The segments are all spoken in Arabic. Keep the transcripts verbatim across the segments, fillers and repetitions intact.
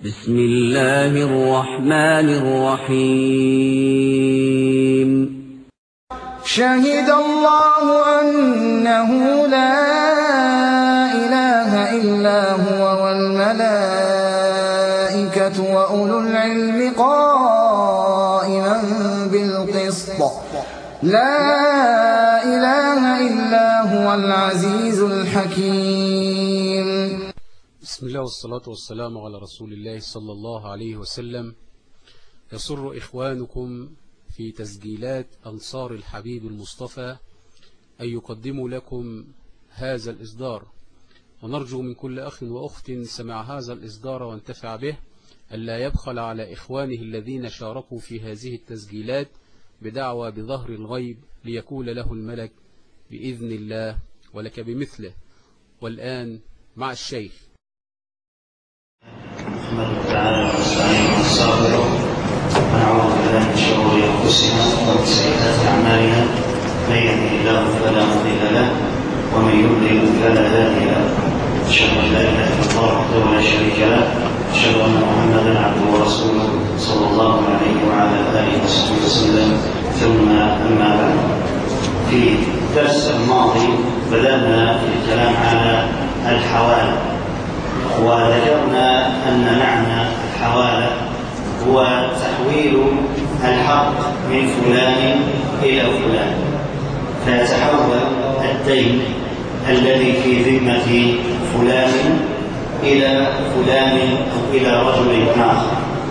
بسم الله الرحمن الرحيم. شهد الله أنه لا إله إلا هو والملائكة وأولو العلم قائما بالقسط لا إله إلا هو العزيز الحكيم. بسم الله والصلاة والسلام على رسول الله صلى الله عليه وسلم. يسر إخوانكم في تسجيلات أنصار الحبيب المصطفى أن يقدموا لكم هذا الإصدار، ونرجو من كل أخ وأخت سمع هذا الإصدار وانتفع به ألا يبخل على إخوانه الذين شاركوا في هذه التسجيلات بدعوى بظهر الغيب ليكون له الملك بإذن الله ولك بمثله. والآن مع الشيخ. نحمده تعالى ونستعينه ونستغفره ونعوذ بالله من شرور انفسنا ومن سيئات اعمالنا، من يهده الله فلا مضل له ومن يضلل فلا هادي له. اشهد ان لا اله الا الله وحده لا شريك له، اشهد ان محمدا عبده ورسوله صلى الله عليه وعلى اله وصحبه وسلم. ثم اما بعد، في الدرس الماضي بدانا الكلام على الحوالة، وذكرنا أن معنى الحوالة هو تحويل الحق من فلان إلى فلان، فيتحول الدين الذي في ذمة فلان إلى فلان أو إلى رجل آخر،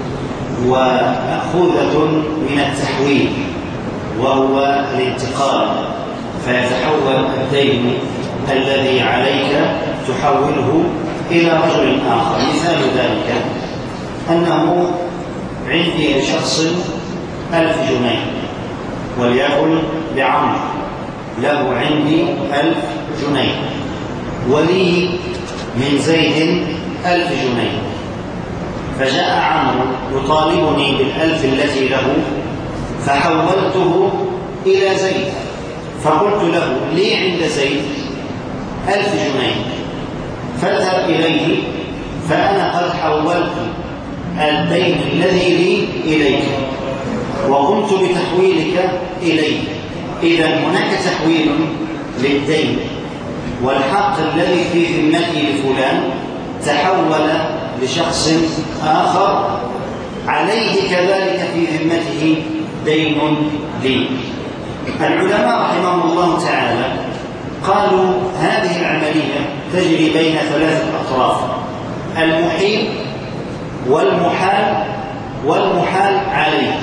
ومأخوذة من التحويل وهو الانتقال، فيتحول الدين الذي عليك تحوله إلى رجل آخر. مثال ذلك أنه عندي شخص ألف جنيه، وليقل لعمر له عندي ألف جنيه، ولي من زيد ألف جنيه، فجاء عمرو يطالبني بالألف التي له، فحولته إلى زيد، فقلت له لي عند زيد ألف جنيه، فاذهب إليه فأنا قد حولت الدين الذي لي إليك وقمت بتحويلك إليه. إذا هناك تحويل للدين، والحق الذي في ذمتي لفلان تحول لشخص آخر عليه كذلك في ذمته دين لي. العلماء رحمهم الله تعالى قالوا هذه العملية تجري بين ثلاثة أطراف: المحيل والمحال والمحال عليه.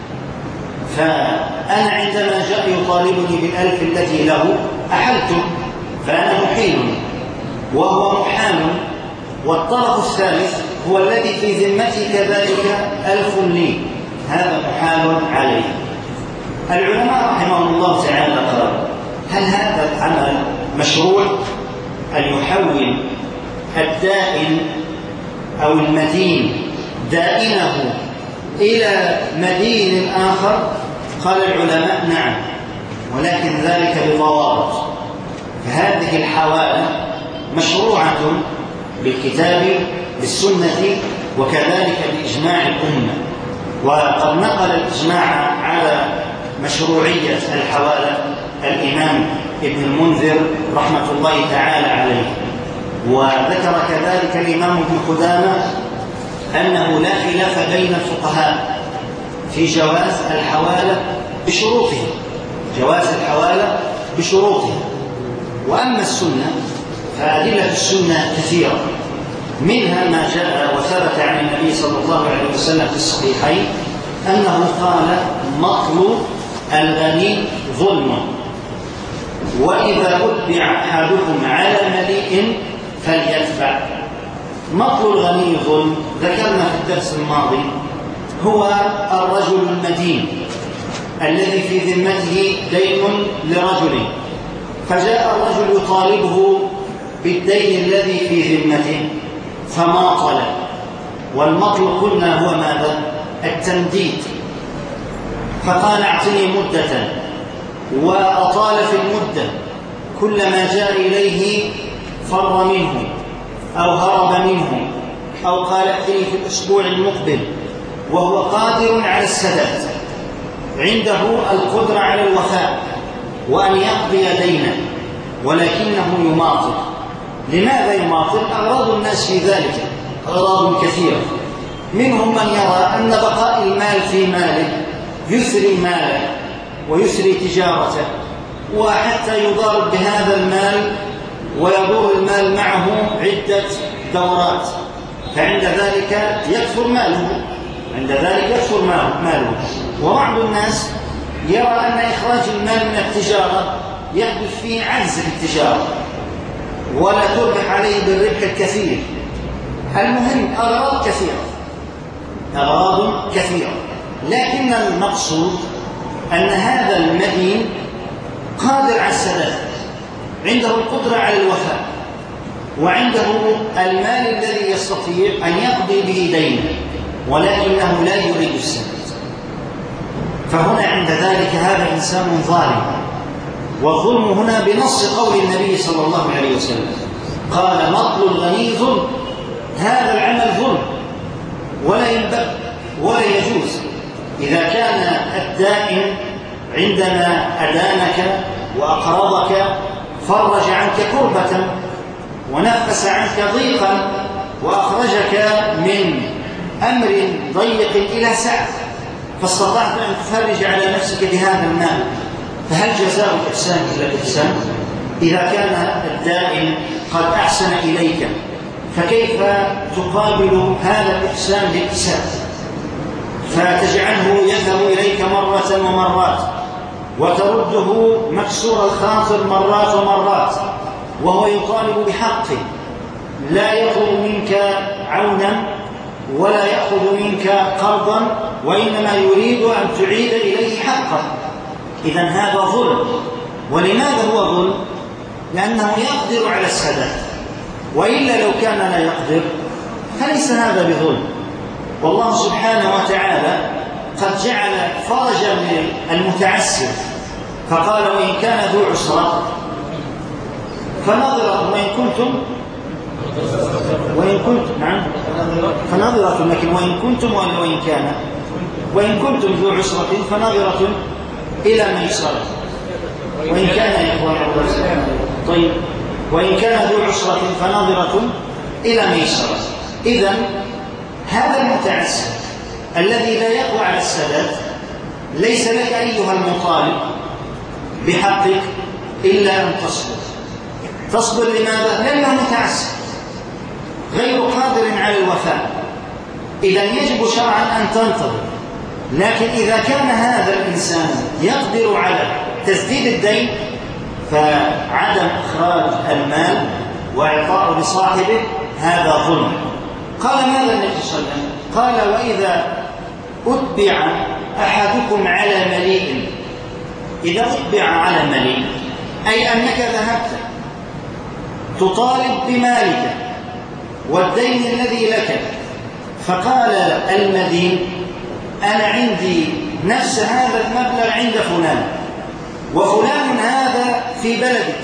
فأنا عندما جاء يطالبني بالألف التي له أحلته، فأنا محيل وهو محال، والطرف الثالث هو الذي في ذمتي كذلك ألف لي، هذا محال عليه. العلماء رحمهم الله تعالى قالوا هل هذا العمل مشروع، أن يحول الدائن أو المدين دائنه إلى مدين آخر؟ قال العلماء نعم، ولكن ذلك بضوابط. فهذه الحوالة مشروعة بالكتاب بالسنة وكذلك بإجماع الأمة، وقد نقل الإجماع على مشروعية الحوالة الإمام ابن المنذر رحمة الله تعالى عليه، وذكر كذلك الإمام ابن قدامة أنه لا خلاف بين الفقهاء في جواز الحوالة بشروطها، جواز الحوالة بشروطها. وأما السنة فأدلة السنة كثيرة، منها ما جاء وثبت عن النبي صلى الله عليه وسلم في الصحيحين أنه قال مطل الغني ظلم، وإذا أتبع أحدكم على مليء فليتبع. مطل الغني ظلم ذكرنا في الدرس الماضي هو الرجل المدين الذي في ذمته دين لرجل، فجاء الرجل يطالبه بالدين الذي في ذمته فماطل، والمطل قلنا هو ماذا؟ التمديد. فقال اعطني مدة، وأطال في المدة، كلما جاء إليه فر منه أو هرب منه أو قال ائتني في الأسبوع المقبل وهو قادر على السداد، عنده القدرة على الوفاء وأن يقضي دينه، ولكنه يماطل. لماذا يماطل؟ أغراض الناس في ذلك أغراض كثيرة. منهم من يرى أن بقاء المال في ماله يسري ماله ويسري تجارته، وحتى يضارب بهذا المال ويدور المال معه عدة دورات، فعند ذلك يكثر ماله عند ذلك يكثر ماله. وبعض الناس يرى أن إخراج المال من التجارة يحدث فيه عجز في التجارة ولا تربح عليه بالربح الكثير. المهم أغراض كثيرة أغراض كثيرة لكن المقصود أن هذا المدين قادر على السداد، عنده القدرة على الوفاء، وعنده المال الذي يستطيع أن يقضي به دينه، ولكنه لا يريد السداد. فهنا عند ذلك هذا إنسان ظالم، والظلم هنا بنص قول النبي صلى الله عليه وسلم قال مطل الغني ظلم. هذا العمل ظلم ولا ينبغي ولا يجوز. إذا كان الدائن عندما أدانك وأقرضك فرج عنك كربة ونفس عنك ضيقا وأخرجك من أمر ضيق إلى سعة، فاستطعت أن تفرج على نفسك بهذا المال، فهل جزاء الإحسان إلا الإحسان؟ إذا كان الدائن قد أحسن إليك فكيف تقابل هذا الإحسان بالإحسان؟ فتجعله يذهب إليك مرة ومرات وترده مكسور الخاطر مرات ومرات وهو يطالب بحقه، لا يطلب منك عونا ولا يأخذ منك قرضا، وإنما يريد أن تعيد إليه حقه. إذن هذا ظلم. ولماذا هو ظلم؟ لأنه يقدر على السداد، وإلا لو كان لا يقدر فليس هذا بظلم. والله سبحانه وتعالى قد جعل فرجا للمتعسر فقال وإن كان ذو عسرة فنظرة، وإن كنتم وإن كنتم نعم فنظرة، لكن وإن كنتم وإن كان وإن كنتم ذو عسرة فنظرة إلى ميسرة، وإن كان يا إخوان طيب وإن كان ذو عسرة فنظرة إلى ميسرة. إذن هذا المتعسر الذي لا يقوى على السداد ليس لك أيها المطالب بحقك إلا أن تصبر. تصبر لماذا؟ لأنه متعسر غير قادر على الوفاء. إذا يجب شرعا أن تنتظر. لكن إذا كان هذا الإنسان يقدر على تسديد الدين فعدم إخراج المال وإعطاءه لصاحبه هذا ظلم. قال ماذا النبي صلى الله عليه وسلم؟ قال وإذا أتبع أحدكم على مليء، إذا أتبع على مليء أي أنك ذهبت تطالب بمالك والدين الذي لك، فقال المدين أنا عندي نفس هذا المبلغ عند فلان وفلان هذا في بلدك،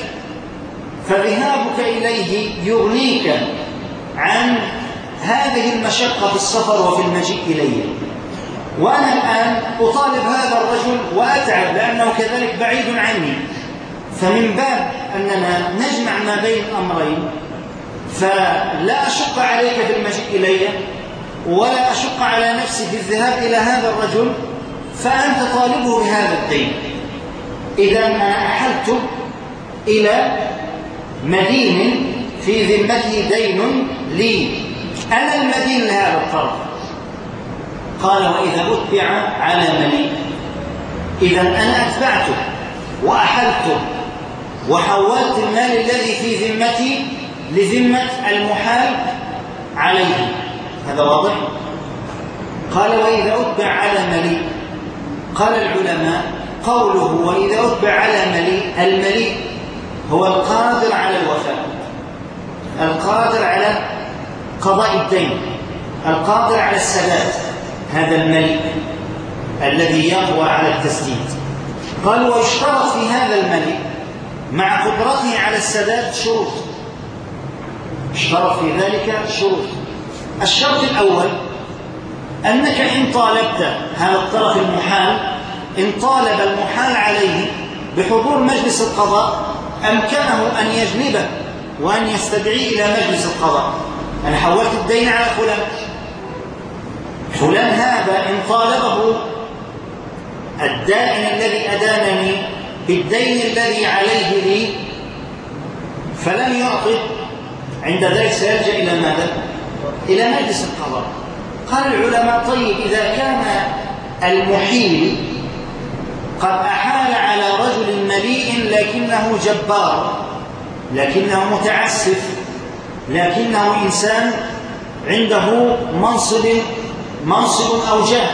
فذهابك إليه يغنيك عن هذه المشقة في السفر وفي المجيء إليه، وأنا الآن أطالب هذا الرجل وأتعب لأنه كذلك بعيد عني، فمن باب أننا نجمع ما بين أمرين، فلا أشق عليك في المجيء إليه ولا أشق على نفسي في الذهاب إلى هذا الرجل، فأنت طالبه بهذا الدين. إذا أنا أحلت إلى مدين في ذمته دين لي، أنا المدين لهذا الطرف. قال وإذا أتبع على مليء، إذا أنا أتبعته وأحلته وحولت المال الذي في ذمتي لذمة المحال عليه. هذا واضح؟ قال وإذا أتبع على مليء، قال العلماء قوله وإذا أتبع على مليء، المليء هو القادر على الوفاء، القادر على قضاء الدين، القادر على السداد، هذا المليء الذي يقوى على التسديد. قال ويشترط في هذا المليء مع قدرته على السداد شروط، اشترط في ذلك شروط. الشرط الأول أنك إن طالبت هذا الطرف المحال، إن طالب المحال عليه بحضور مجلس القضاء أمكنه أن يجلبه وأن يستدعي إلى مجلس القضاء. أنا حولت الدين على فلان، فلان هذا إن طالبه الدائن الذي أدانني بالدين الذي عليه لي فلم يعطي، عند ذلك سيلجأ إلى ماذا؟ إلى مجلس القضاء. قال العلماء: طيب إذا كان المحيل قد أحال على رجل مليء لكنه جبار، لكنه متعسف، لكنه إنسان عنده منصب منصب أو جاه،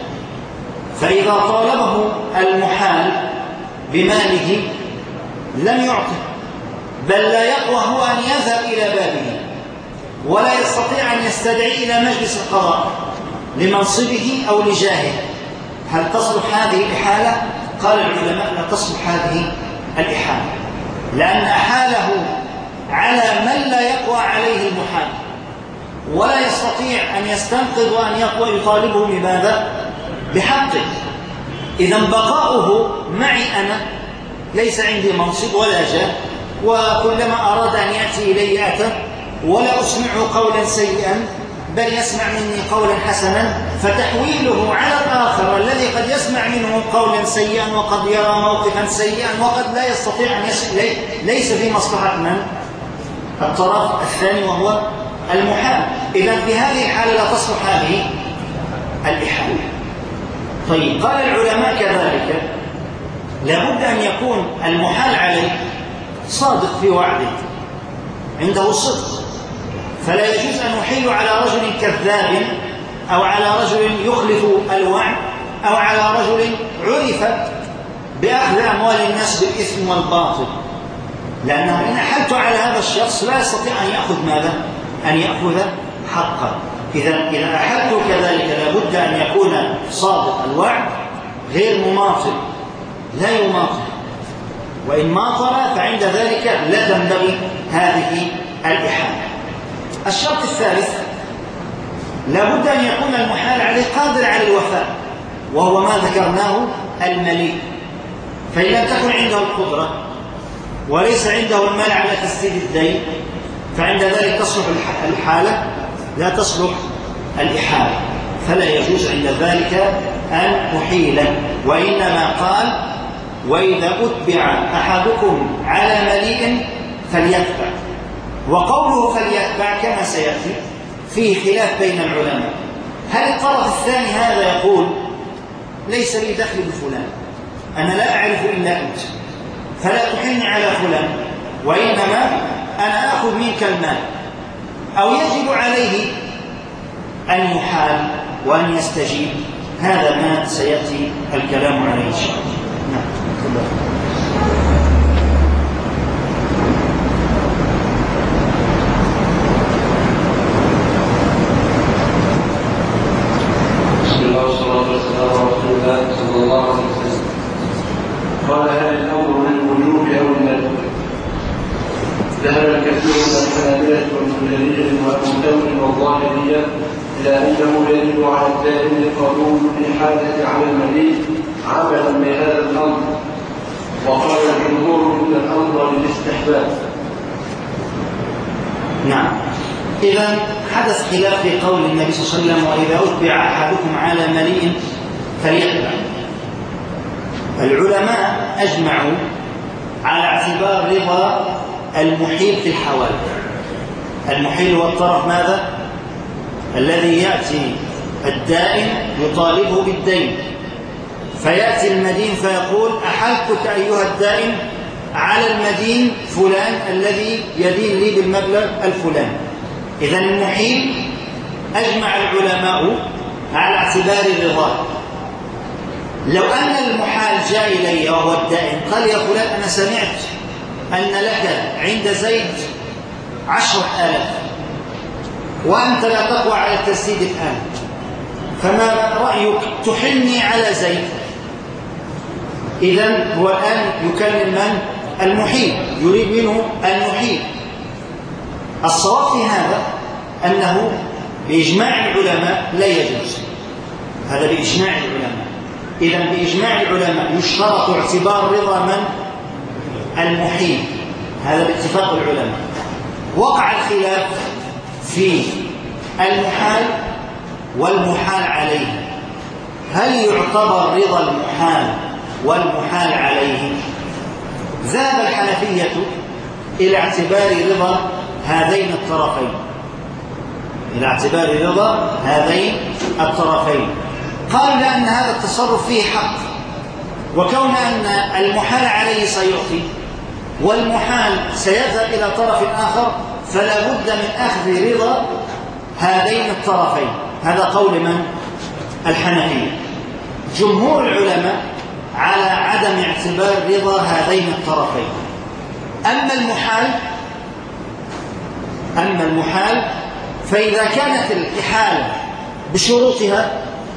فإذا طالبه المحال بماله لم يعطه، بل لا يقوى هو أن يذهب إلى بابه ولا يستطيع أن يستدعي إلى مجلس القضاء لمنصبه أو لجاهه، هل تصلح هذه الإحالة؟ قال العلماء: لا تصلح هذه الإحالة، لأن أحاله على من لا يقوى عليه المحال ولا يستطيع أن يستنقذ وأن يقوى يطالبه بماذا؟ بحقه. إذن بقاؤه معي أنا، ليس عندي منصب ولا جاه، وكلما أراد أن يأتي إلي أتى، ولا أسمعه قولا سيئا بل يسمع مني قولا حسنا، فتحويله على الآخر الذي قد يسمع منه قولا سيئا وقد يرى موقفا سيئا وقد لا يستطيع أن يسمع، ليس في مصلحة من؟ الطرف الثاني وهو المحال. إذن في هذه الحالة لا تصلح هذه الإحالة. طيب، قال العلماء كذلك لابد أن يكون المحال عليه صادق في وعده، عنده صدق، فلا يجوز أن نحيل على رجل كذاب أو على رجل يخلف الوعد أو على رجل عرف بأخذ أموال الناس بالإثم والباطل، لأنه إن أحلت على هذا الشخص لا يستطيع أن يأخذ ماذا؟ أن يأخذ حقا. إذا إذا أحلت كذلك لابد أن يكون صادق الوعد غير مماطل، لا يماطل، وإن ماطل فعند ذلك لا تنبغي هذه الإحالة. الشرط الثالث لابد أن يكون المحال عليه قادر على الوفاء، وهو ما ذكرناه المليء، فإن لم تكن عنده القدرة وليس عنده المال على تسديد الدين فعند ذلك تصلح الحالة، لا تصلح الإحالة، فلا يجوز عند ذلك أن نحيل، وإنما قال: وإذا أتبع أحدكم على مليء فليتبع. وقوله فليتبع كما سيأتي فيه خلاف بين العلماء، هل الطرف الثاني هذا يقول: ليس لي دخل بفلان، أنا لا أعرف إلا أنت، فلا تحلني على فلان، وإنما أنا أخذ منك المال، أو يجب عليه أن يحال وأن يستجيب؟ هذا ما سيأتي الكلام عليه إن شاء الله. نعم. بسم الله والصلاة والسلام على رسول الله صلى الله عليه وسلم. قال: هل الأمر للوجوب أو للندب؟ ذهب الكثير من الحنابلة والمجاهدين والمعتزلة والظاهرية إلى أنه يجب على الدائم القبول في حالة على المليء عملا بهذا الأمر، وقال الجمهور إن الأمر للاستحباب. نعم. إذا حدث خلاف في قول النبي صلى الله عليه وسلم: وإذا أتبع أحدكم على مليء فليتبع. العلماء أجمعوا على اعتبار رضا المحيل في الحوالي. المحيل هو الطرف ماذا؟ الذي يأتي الدائن يطالبه بالدين، فيأتي المدين فيقول: أحلتك أيها الدائن على المدين فلان الذي يدين لي بالمبلغ الفلاني. إذن المحيل أجمع العلماء على اعتبار الرضا. لو أن المحال جاء إلي وهو الدائن قال: يا فلان، أنا سمعت أن لك عند زيد عشرة آلاف وأنت لا تقوى على التسديد الآن، فما رأيك تحلني على زيد؟ إذن هو الآن يكلم من؟ المحيل، يريد منه المحيل. الصواب في هذا أنه بإجماع العلماء لا يجوز. هذا بإجماع العلماء. إذن بإجماع العلماء يشترط اعتبار رضا من؟ المحيل. هذا باتفاق العلماء. وقع الخلاف في المحال والمحال عليه. هل يعتبر رضا المحال والمحال عليه؟ ذهب الحنفية إلى اعتبار رضا هذين الطرفين، إلى اعتبار رضا هذين الطرفين. قال لأن هذا التصرف فيه حق، وكون أن المحال عليه سيعطي والمحال سيذهب إلى طرف آخر، فلا بد من أخذ رضا هذين الطرفين. هذا قول من؟ الحنفية. جمهور العلماء على عدم اعتبار رضا هذين الطرفين. أما المحال أما المحال فإذا كانت الإحالة بشروطها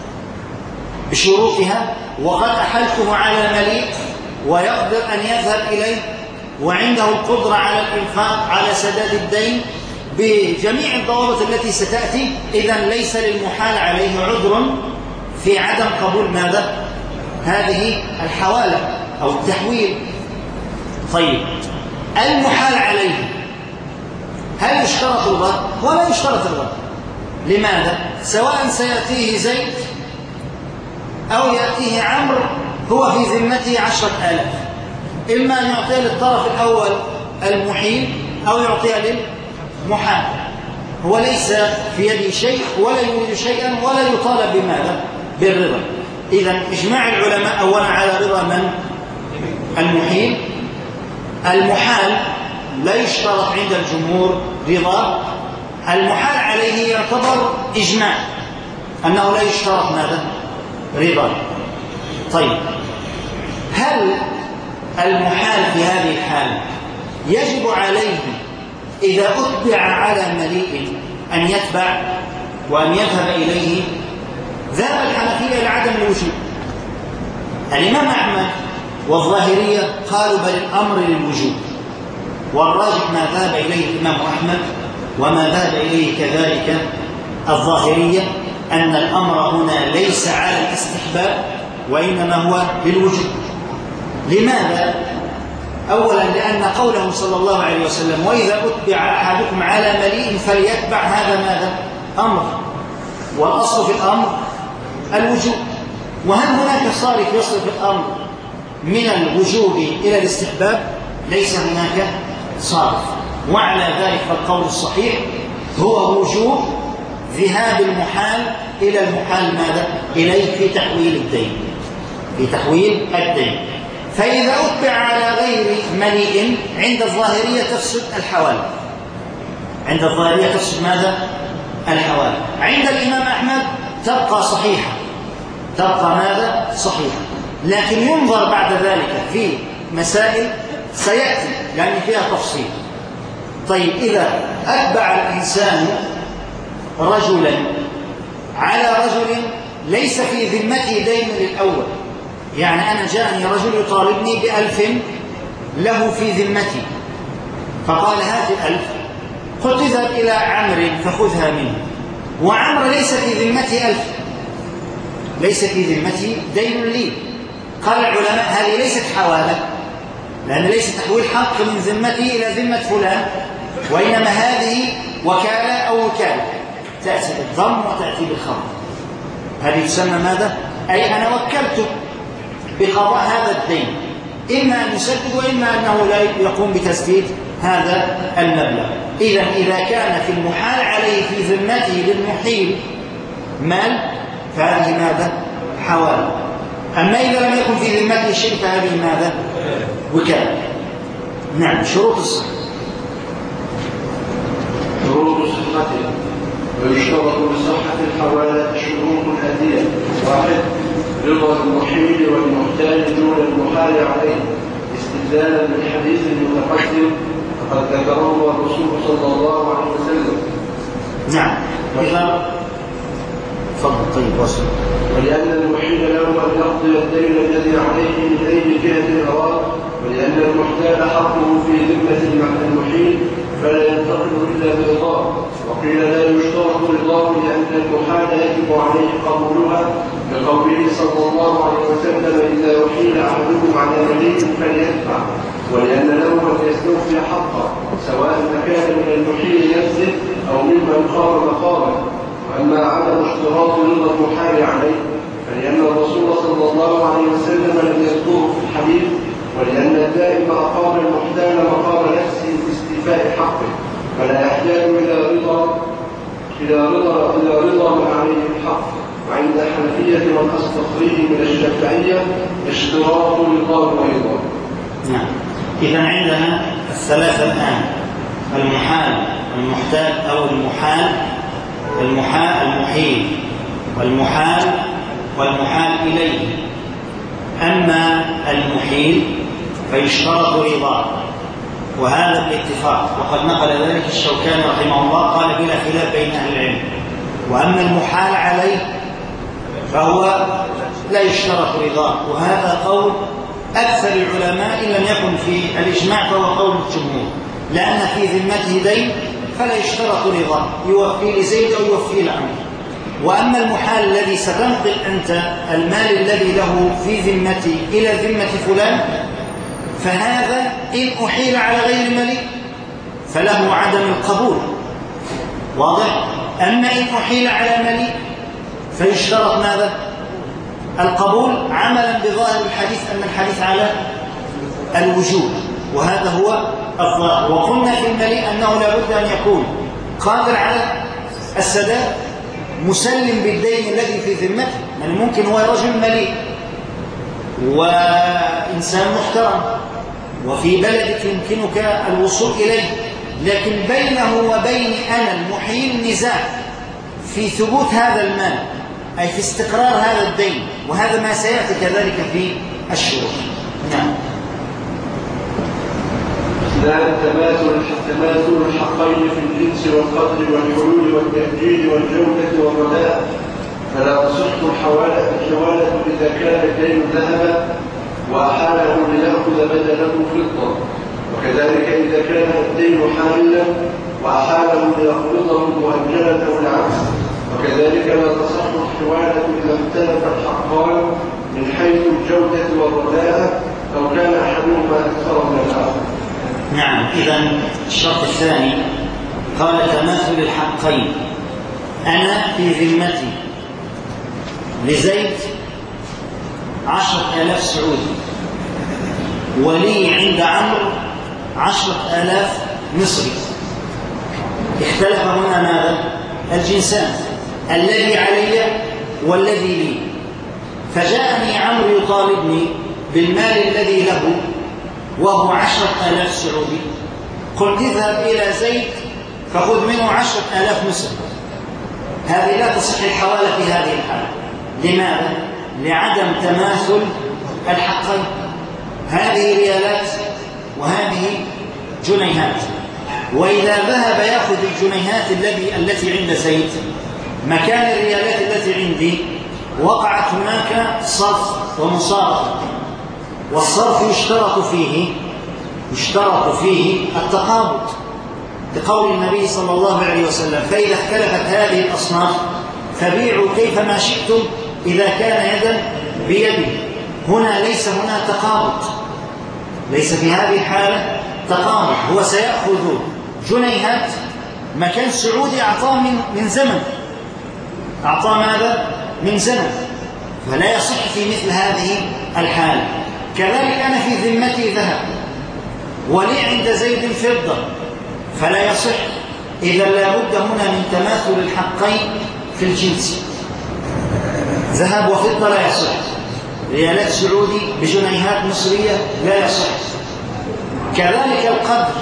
بشروطها وقد أحلته على مليء ويقدر أن يذهب إليه وعنده القدرة على الإنفاق على سداد الدين بجميع الضوابط التي ستأتي، إذن ليس للمحال عليه عذر في عدم قبول ماذا؟ هذه الحوالة أو التحويل. طيب المحال عليه هل يشترط الغد؟ ولا يشترط الغد. لماذا؟ سواء سيأتيه زيد أو يأتيه عمرو هو في ذمته عشرة آلاف، إما أن يعطيها للطرف الأول المحيل أو يعطيها للمحال. هو ليس في يده شيء ولا يريد شيئا ولا يطالب بماذا؟ بالرضا. إذن إجماع العلماء أولا على رضا من؟ المحيل. المحال لا يشترط عند الجمهور رضا. المحال عليه يعتبر إجماع أنه لا يشترط ماذا؟ رضا. طيب هل المحال في هذه الحالة يجب عليه إذا أتبع على مليء أن يتبع وأن يذهب إليه؟ ذهب الحنفية إلى عدم الوجوب. الإمام أحمد والظاهرية قالوا بل الأمر للوجوب، والراجح ما ذهب إليه الإمام أحمد وما ذهب إليه كذلك الظاهرية، أن الأمر هنا ليس على الاستحباب وإنما هو للوجوب. لماذا؟ أولا لأن قوله صلى الله عليه وسلم وإذا أتبع أحدكم على مليء فليتبع، هذا ماذا؟ أمر، والأصل في الأمر الوجوب. وهل هناك صارف يصرف الأمر من الوجوب إلى الاستحباب؟ ليس هناك صارف. وعلى ذلك فالقول الصحيح هو وجوب ذهاب المحال إلى المحال ماذا؟ إليه في تحويل الدين، في تحويل الدين. فإذا أتبع على غير مليء عند الظاهرية تفسد الحوال، عند الظاهرية تفسد ماذا؟ الحوال. عند الإمام أحمد تبقى صحيحة، تبقى ماذا؟ صحيحة. لكن ينظر بعد ذلك في مسائل سيأتي لأن فيها تفصيل. طيب إذا أتبع الإنسان رجلا على رجل ليس في ذمته دين للأول، يعني أنا جاءني رجل يطالبني بألف له في ذمتي، فقال هات الألف، قلت اذهب إلى عمرو فخذها منه، وعمرو ليس في ذمتي ألف، ليس في ذمتي دين لي. قال العلماء هذه ليست حوالة، لأن ليس تحويل حق من ذمتي إلى ذمة فلان، وإنما هذه وكالة أو وكالة، تأتي بالضم وتأتي بالخبر. هذه تسمى ماذا؟ أي أنا وكلته بقضاء هذا الدين، إما أن يسدد وإما أنه لا يقوم بتسديد هذا المبلغ. إذا إذا كان في المحال عليه في ذمته للمحيل مال فهذه ماذا؟ حوالة. أما إذا لم يكن في ذمته شيء فهذه ماذا؟ وكالة. نعم. شروط الصحة. شروط صحته. ويشترط لصحة الحوالة شروط آتية: واحد، رضا المحيل والمحتاج دون المحال عليه، استدلالا بالحديث المتقدم فقد ذكره الرسول صلى الله عليه وسلم. نعم. وإذا فضل طيب وصل. ولأن المحيل له أن يقضي الدين الذي عليه من أي جهة أراد، ولأن المحتاج حقه في ذمة المحيل فلا ينتقل إلا برضاه. وقيل لا يشترط رضاه لأن المحال يجب عليه قبولها لقوله صلى الله عليه وسلم إذا أحيل أحدكم على مليء فليدفع، ولأن له أن يستوفي حقه سواء كان من المحيل نفسه أو ممن قام مقامه. وأما عدم اشتراط رضا المحال عليه فلأن الرسول صلى الله عليه وسلم لم يذكره في الحديث، ولأن الدائم أقام المحتال مقام نفسه باستيفاء حقه، فلا يحتاج إلى رضا إلى رضا إلى رضا من عليه الحق. وعند الحنفية والأصطخري من الشافعية اشتراط رضا ورضا. نعم. إذا عندنا الثلاثة الآن: المحال، المحتال أو المحال، المحال المحيل، والمحال والمحال إليه. أما المحيل فيشترط رضاه، وهذا الاتفاق، وقد نقل ذلك الشوكاني رحمه الله قال بلا خلاف بين أهل العلم. وأما المحال عليه فهو لا يشترط رضاه، وهذا قول أكثر العلماء إن لم يكن في الإجماع فهو قول الجمهور، لأن في ذمته دين فلا يشترط رضاه، يوفي لزيد أو يوفي لعمر. وأما المحال الذي ستنقل أنت المال الذي له في ذمتي إلى ذمة فلان، فهذا إن أحيل على غير مليء فله عدم القبول، واضح؟ أما إن أحيل على مليء فيشترط ماذا؟ القبول، عملا بظاهر الحديث أن الحديث على الوجوب، وهذا هو الظاهر. وقلنا في المليء أنه لا بد أن يكون قادر على السداد، مسلم بالدين الذي في ذمته. يعني ممكن هو رجل مليء وإنسان محترم وفي بلدك يمكنك الوصول إليه، لكن بينه وبين أنا المحيل نزاع في ثبوت هذا المال، أي في استقرار هذا الدين، وهذا ما سيأتي كذلك في الشروط. نعم. لا تماثل تماثل الحقين في الجنس والقدر والحلول والتأجيل والجودة والرداء، فلا تصح الحوالة الحوالة إذا كان الدين ذهبا وأحاله ليأخذ بدله فضة، وكذلك إذا كان الدين حاملا وأحاله ليقبضه مؤجلا أو العكس، وكذلك لا تصح الحوالة إذا اختلف الحقان من حيث الجودة والرداء أو كان أحدهما أكثر من الآخر. نعم. إذن الشرط الثاني قال تماثل الحقين. أنا في ذمتي لزيد عشرة آلاف سعودي، ولي عند عمرو عشرة آلاف مصري. اختلف هنا ماذا؟ الجنسان، الذي علي والذي لي. فجاءني عمرو يطالبني بالمال الذي له وهو عشرة آلاف سعودي، قلت اذهب إلى زيد فخذ منه عشرة آلاف مصري. هذه لا تصح الحوالة في هذه الحالة. لماذا؟ لعدم تماثل الحقين. هذه ريالات وهذه جنيهات، وإذا ذهب يأخذ الجنيهات الذي التي عند زيد مكان الريالات التي عندي، وقعت هناك صرف ومصارفة، والصرف يشترط فيه يشترط فيه التقابض، لقول النبي صلى الله عليه وسلم فإذا اختلفت هذه الأصناف فبيعوا كيفما شئتم إذا كان يدا بيد. هنا ليس هنا تقابض، ليس في هذه الحالة تقابض. هو سيأخذ جنيهات مكان سعودي أعطاه من, من زمن، أعطاه ماذا؟ من زمن، فلا يصح في مثل هذه الحالة. كذلك أنا في ذمتي ذهب ولي عند زيد فضة، فلا يصح. إذا لا بد هنا من تماثل الحقين في الجنس. ذهب وفضة لا يصح، ريالات سعودي بجنيهات مصرية لا يصح. كذلك القدر،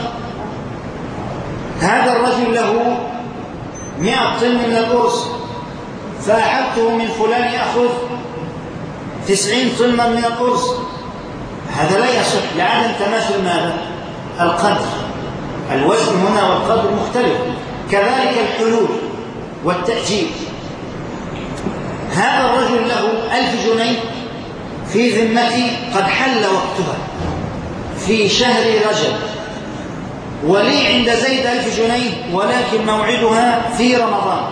هذا الرجل له مئة طن من الأرز، فأحبته من فلان يأخذ تسعين طنا من الأرز، هذا لا يصح لعدم تماثل ماذا؟ القدر. الوزن هنا والقدر مختلف. كذلك الحلول والتأجيل، هذا الرجل له ألف جنيه في ذمتي قد حل وقتها في شهر رجب، ولي عند زيد ألف جنيه ولكن موعدها في رمضان،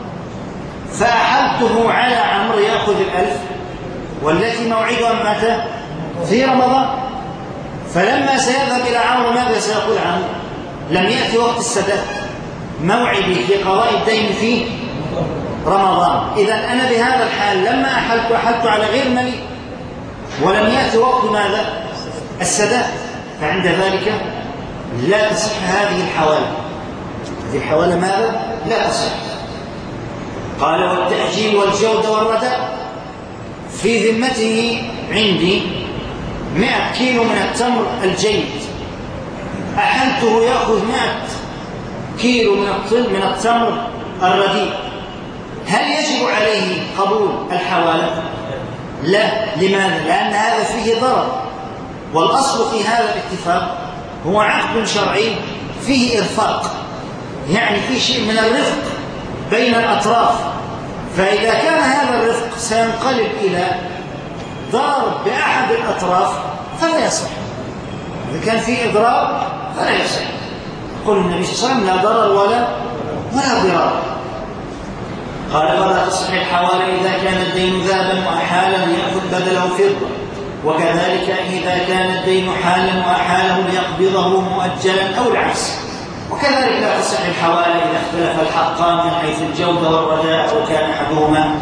فأحلته على عمرو يأخذ الألف والتي موعدها متى؟ في رمضان. فلما سيذهب إلى عمرو ماذا سيقول عمرو؟ لم يأتي وقت السداد، موعدي في قضاء الدين في رمضان. إذن أنا بهذا الحال لما أحلت أحلت على غير مليء ولم يأتي وقت ماذا؟ السداد، فعند ذلك لا تصح هذه الحوالة. هذه الحوالة ماذا؟ لا تصح. قال والتأجيل والجودة والرداء في ذمته عندي مئة كيلو من التمر الجيد، أحلته يأخذ مئة كيلو من التمر الرديء، هل يجب عليه قبول الحوالة؟ لا. لماذا؟ لأن هذا فيه ضرر، والأصل في هذا الاتفاق هو عقد شرعي فيه إرفاق، يعني فيه شيء من الرفق بين الأطراف. فإذا كان هذا الرفق سينقلب إلى ضرر بأحد الأطراف فلا يصح. إذا كان فيه إضرار فلا يصح. يقول النبي صلى الله عليه وسلم لا ضرر ولا ولا ضرار. قال فلا تصح الحوالة إذا كان الدين ذهبا وأحالا يأخذ بدله فضة، وكذلك إذا كان الدين حالا وأحاله ليقبضه مؤجلا أو العكس. وكذلك لا تصح الحوالة إذا اختلف الحقان من حيث الجودة والرداء أو كان أحدهما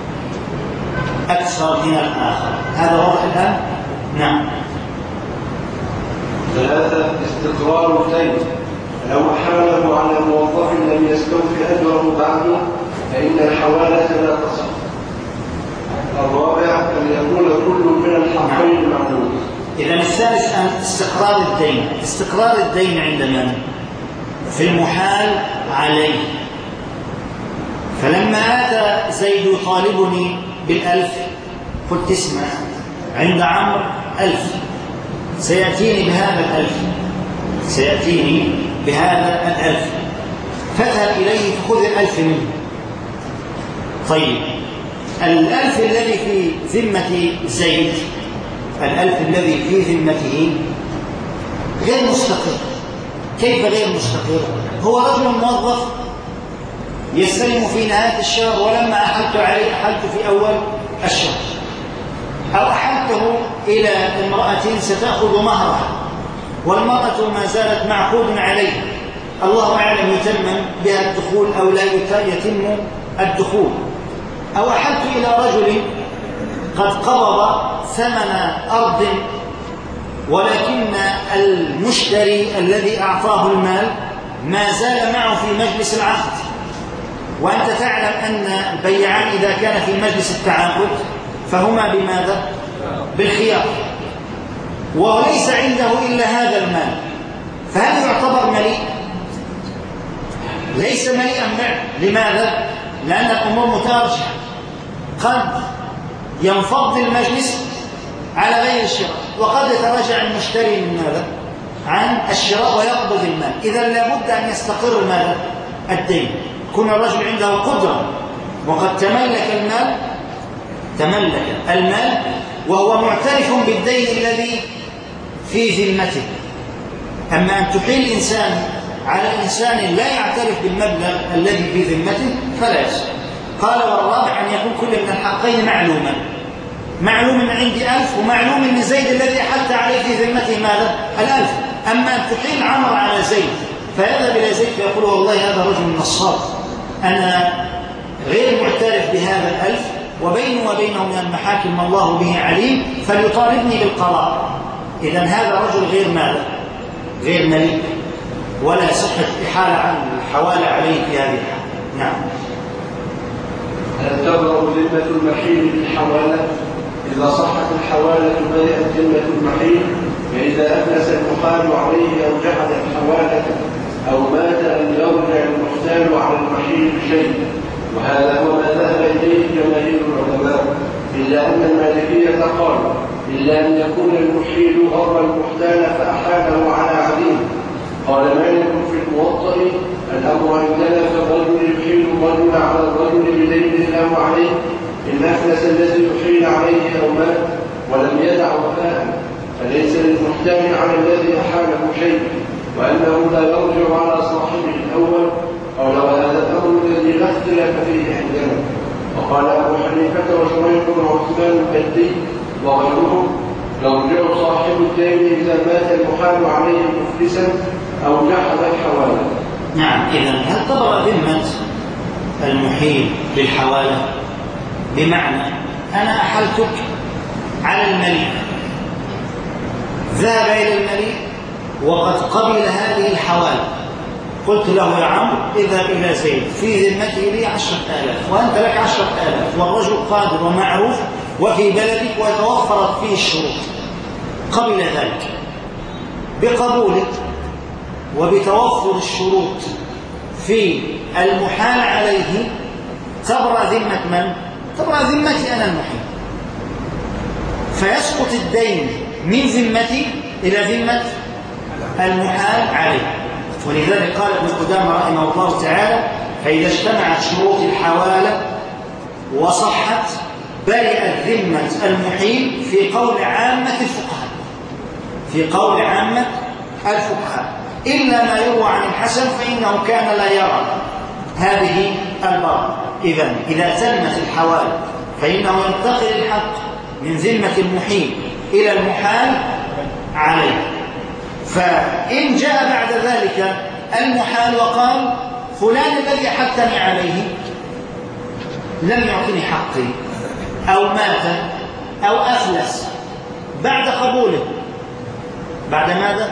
أكثر من الآخر. هذا واضح الآن؟ نعم. ثلاثة استقرار الدين، لو أحاله على موظف لم يستوفي أجره بعده فإن الحوالة لا تصح. الرابع أن يكون كل من الحقين معلوم. إذا الثالث أن استقرار الدين. استقرار الدين عند من؟ في المحال عليه. فلما أتى زيد يطالبني بالألف قلت اسمع، عند عمرو ألف سيأتيني بهذا الألف سيأتيني بهذا الألف فاذهب إليه فخذ الألف منه. طيب الألف الذي في ذمة زيد، الألف الذي في ذمته غير مستقر. كيف غير مستقر؟ هو رجل موظف يستلم في نهاية الشهر، ولما أحلت عليه أحلت في أول الشهر، أو أحلته إلى امرأة ستأخذ مهرها والمرأة ما زالت معقود عليه، الله أعلم يتم بها الدخول أو لا يتم الدخول. أو أحلت إلى رجل قد قبض ثمن أرض ولكن المشتري الذي أعطاه المال ما زال معه في مجلس العقد، وأنت تعلم أن البيعان إذا كان في مجلس التعاقد فهما بماذا؟ بالخيار، وليس عنده إلا هذا المال، فهل يعتبر مليء؟ ليس مليئا معه. لماذا؟ لأن الأمور متارجحة، قد ينفض المجلس على غير الشراء، وقد يتراجع المشتري من ماذا؟ عن الشراء ويقبض المال. إذا لابد أن يستقر ماذا؟ الدين. يكون الرجل عنده قدرة وقد تملك المال تملك المال وهو معترف بالدين الذي في ذمته. أما أن تحيل إنسان على إنسان لا يعترف بالمبلغ الذي في ذمته فلا يصح. قال والرابع أن يكون كل من الحقين معلوما، معلوم من عندي ألف ومعلوم من زيد الذي أحلت عليه في ذمته ماذا؟ الألف. أما أن تحيل عمر على زيد فيذهب إلى زيد فيقول والله هذا رجل نصاب، أنا غير معترف بهذا الألف وبينه وبينه من المحاكم ما الله به عليم فليطالبني بالقضاء. إذن هذا رجل غير ماذا؟ غير مليء، ولا صحة إحالة عن الحوالة عليه في هذه الحالة. نعم. هل تبرأ ذمة المحيل بالحوالة؟ إذا صحت الحوالة بدأت ذمة المحيل، فإذا أفلس المحال عليه أو جحد الحوالة أو مات أن يرجع المحتال على المحيل بشيء، وهذا هو ما ذهب إليه جماهير العلماء، إلا أن المالكية قالوا إلا أن يكون المحيل غر المحتال فأحاله على عديم. قال مالك في الموطأ الأمر عندنا كالرجل يحيل الرجل على الرجل بدين له عليه إن أفلس الذي يحيل عليه أو مات ولم يدع وفاء، فليس للمحتال على الذي أحاله شيء، وأنه لا يرجع على صاحبه الأول، أو لو هذا الأمر الذي لا اختلاف فيه عندنا. وقال أبو حنيفة وشريح وعثمان البدي وغيرهم: يرجع صاحب الدين إذا مات المحال عليه مفلسا أو جحد الحوالة. نعم. إذن هل تبرأ ذمة المحيل بالحوالة؟ بمعنى أنا أحلتك على الملك، ذهب إلى الملك وقد قبل هذه الحوالة، قلت له: يا عمرو اذهب إلى زيد في ذمته لي عشرة آلاف وأنت لك عشرة آلاف، والرجل قادر ومعروف وفي بلدك وتوفرت فيه الشروط. قبل ذلك بقبولك وبتوفر الشروط في المحال عليه تبرأ ذمة من؟ تبرأ ذمتي أنا المحيل، فيسقط الدين من ذمتي إلى ذمة المحال عليه. ولذلك قال ابن قدامة رحمه الله تعالى: فإذا اجتمعت شروط الحوالة وصحت برئت ذمة المحيل في قول عامة الفقهاء، في قول عامة الفقهاء، إلا ما يروى عن الحسن فإنه كان لا يرى هذه البراءة. إذن إذا تمت الحوالة فإنه ينتقل الحق من ذمة المحيل إلى المحال عليه. فإن جاء بعد ذلك المحال وقال: فلان الذي حثني عليه لم يعطني حقي، أو مات أو أفلس، بعد قبوله، بعد ماذا؟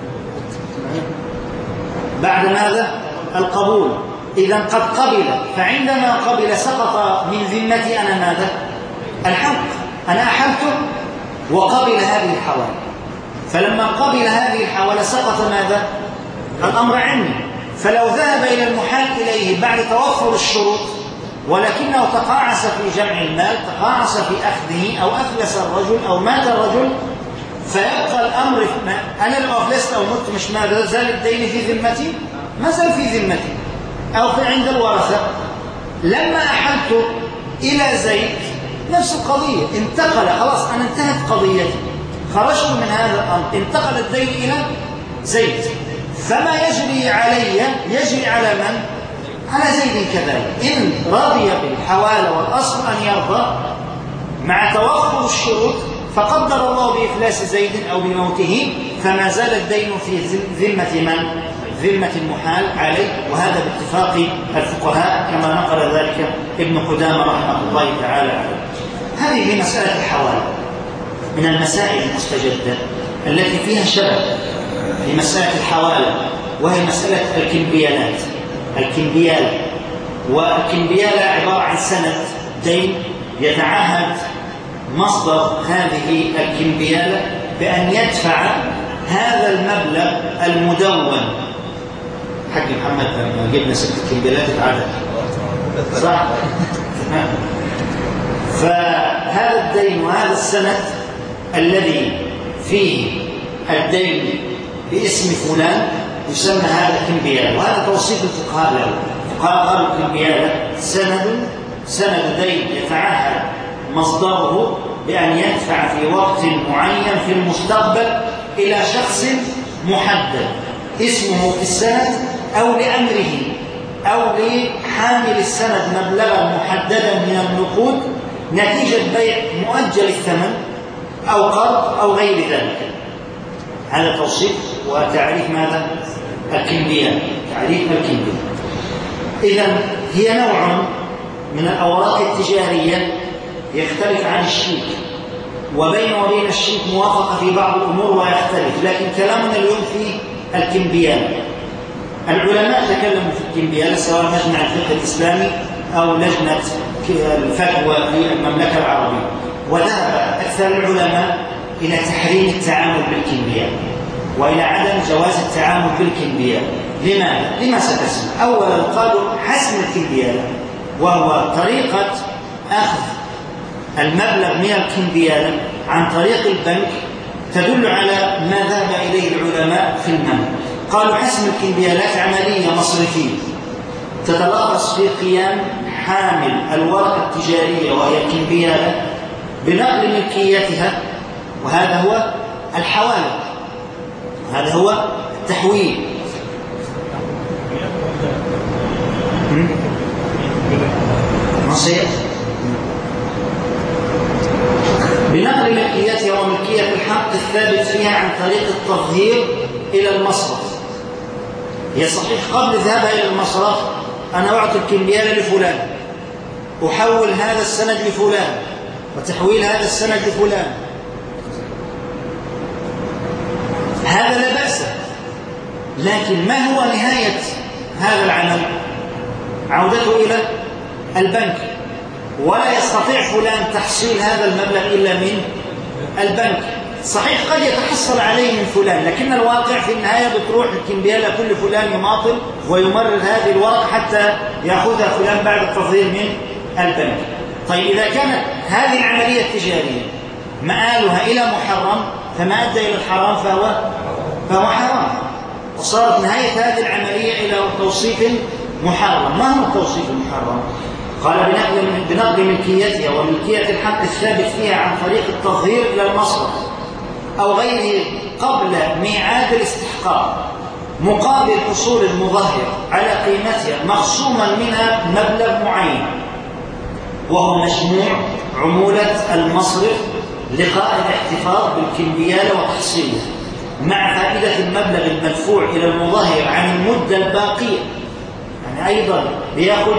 بعد ماذا؟ القبول. إذن قد قبل، فعندما قبل سقط من ذمتي أنا ماذا؟ الحق. أنا أحلته وقبل هذه الحوالة، فلما قبل هذه الحوالة سقط ماذا؟ الأمر عني. فلو ذهب إلى المحال إليه بعد توفر الشروط ولكنه تقاعس في جمع المال، تقاعس في أخذه، أو أفلس الرجل أو مات الرجل، فيبقى الأمر أنا لو أفلست أو مت مش ماذا؟ زال الدين في ذمتي؟ ما زال في ذمتي، أو في عند الورثة. لما أحلت إلى زيد نفس القضية، انتقل، خلاص أنا انتهت قضيتي، خرجت من هذا الأمر، انتقل الدين إلى زيد، فما يجري علي يجري على من؟ على زيد كذلك. إن رضي بالحوالة والأصل أن يرضى مع توفر الشروط، فقدر الله بإفلاس زيد أو بموته، فما زال الدين في ذمة من؟ ذمة المحال عليه. وهذا باتفاق الفقهاء كما نقل ذلك ابن قدامة رحمه الله تعالى عليه. هذه مسألة الحوالة من المسائل المستجدة التي فيها شبه في مسألة الحوالة، وهي مسألة الكمبيالات. الكمبيالة والكمبيالة عبارة عن سند دين يتعهد مصدر هذه الكمبيالة بأن يدفع هذا المبلغ المدون. حق محمد لما جبنا ست الكمبيالات اتعدد صح؟ فهذا الدين وهذا السند الذي فيه الدين باسم فلان يسمى هذا كمبيالة، وهذا توصيف الفقهاء له. الفقهاء قالوا كمبيالة سند سند دين يتعهد مصدره بأن يدفع في وقت معين في المستقبل إلى شخص محدد اسمه في السند، أو لأمره، أو لحامل السند مبلغا محددا من النقود نتيجة بيع مؤجل الثمن أو قرض أو غير ذلك. هذا توصيف وتعريف ماذا؟ الكمبيالة، تعريف الكمبيالة. إذن هي نوع من الأوراق التجارية يختلف عن الشيك، وبين وبين الشيك موافقة في بعض الأمور ويختلف، لكن كلامنا اليوم في الكمبيالة. العلماء تكلموا في الكمبيالة، سواء لجنة الفقه الإسلامي أو لجنة الفتوى في المملكة العربية، وذهب أكثر العلماء إلى تحريم التعامل بالكمبيالة وإلى عدم جواز التعامل بالكمبيالة. لماذا؟ لما ستسمع. أولا قالوا حسم الكمبيالة، وهو طريقة أخذ المبلغ من الكمبيالة عن طريق البنك، تدل على ما ذهب إليه العلماء في المنع. قالوا حسم الكمبيالات عملية مصرفية تتلخص في قيام حامل الورقة التجارية وهي الكمبيالة بنقل ملكيتها، وهذا هو الحوالة، هذا هو تحويل. نصيحة بنقل ملكيتها وملكية الحق الثابت فيها عن طريق التظهير إلى المصرف. هي صحيح قبل ذهابها إلى المصرف أنا أعطي الكمبيالة لفلان، أحول هذا السند لفلان، وتحويل هذا السند لفلان، هذا لا بأس. لكن ما هو نهاية هذا العمل؟ عودته إلى البنك، ولا يستطيع فلان تحصيل هذا المبلغ إلا من البنك. صحيح قد يتحصل عليه من فلان، لكن الواقع في النهاية بتروح الكمبيالة كل فلان يماطل ويمرر هذه الورق حتى يأخذها فلان بعد التظهير من البنك. طيب إذا كانت هذه العملية التجارية مآلها إلى محرم، فما أدى إلى الحرام فهو فهو حرام، وصارت نهاية هذه العملية إلى توصيف محرم. ما هو التوصيف المحرم؟ قال بنقل بنقل ملكيتها وملكية الحق الثابت فيها عن طريق التظهير إلى المصرف أو غيره قبل ميعاد الاستحقاق مقابل حصول المظهر على قيمتها مخصوما منها مبلغ معين، وهو مجموع عمولة المصرف لقاء الاحتفاظ بالكمبيالة وتحصيلها مع فائدة المبلغ المدفوع إلى المظهر عن المدة الباقية. يعني أيضا بيأخذ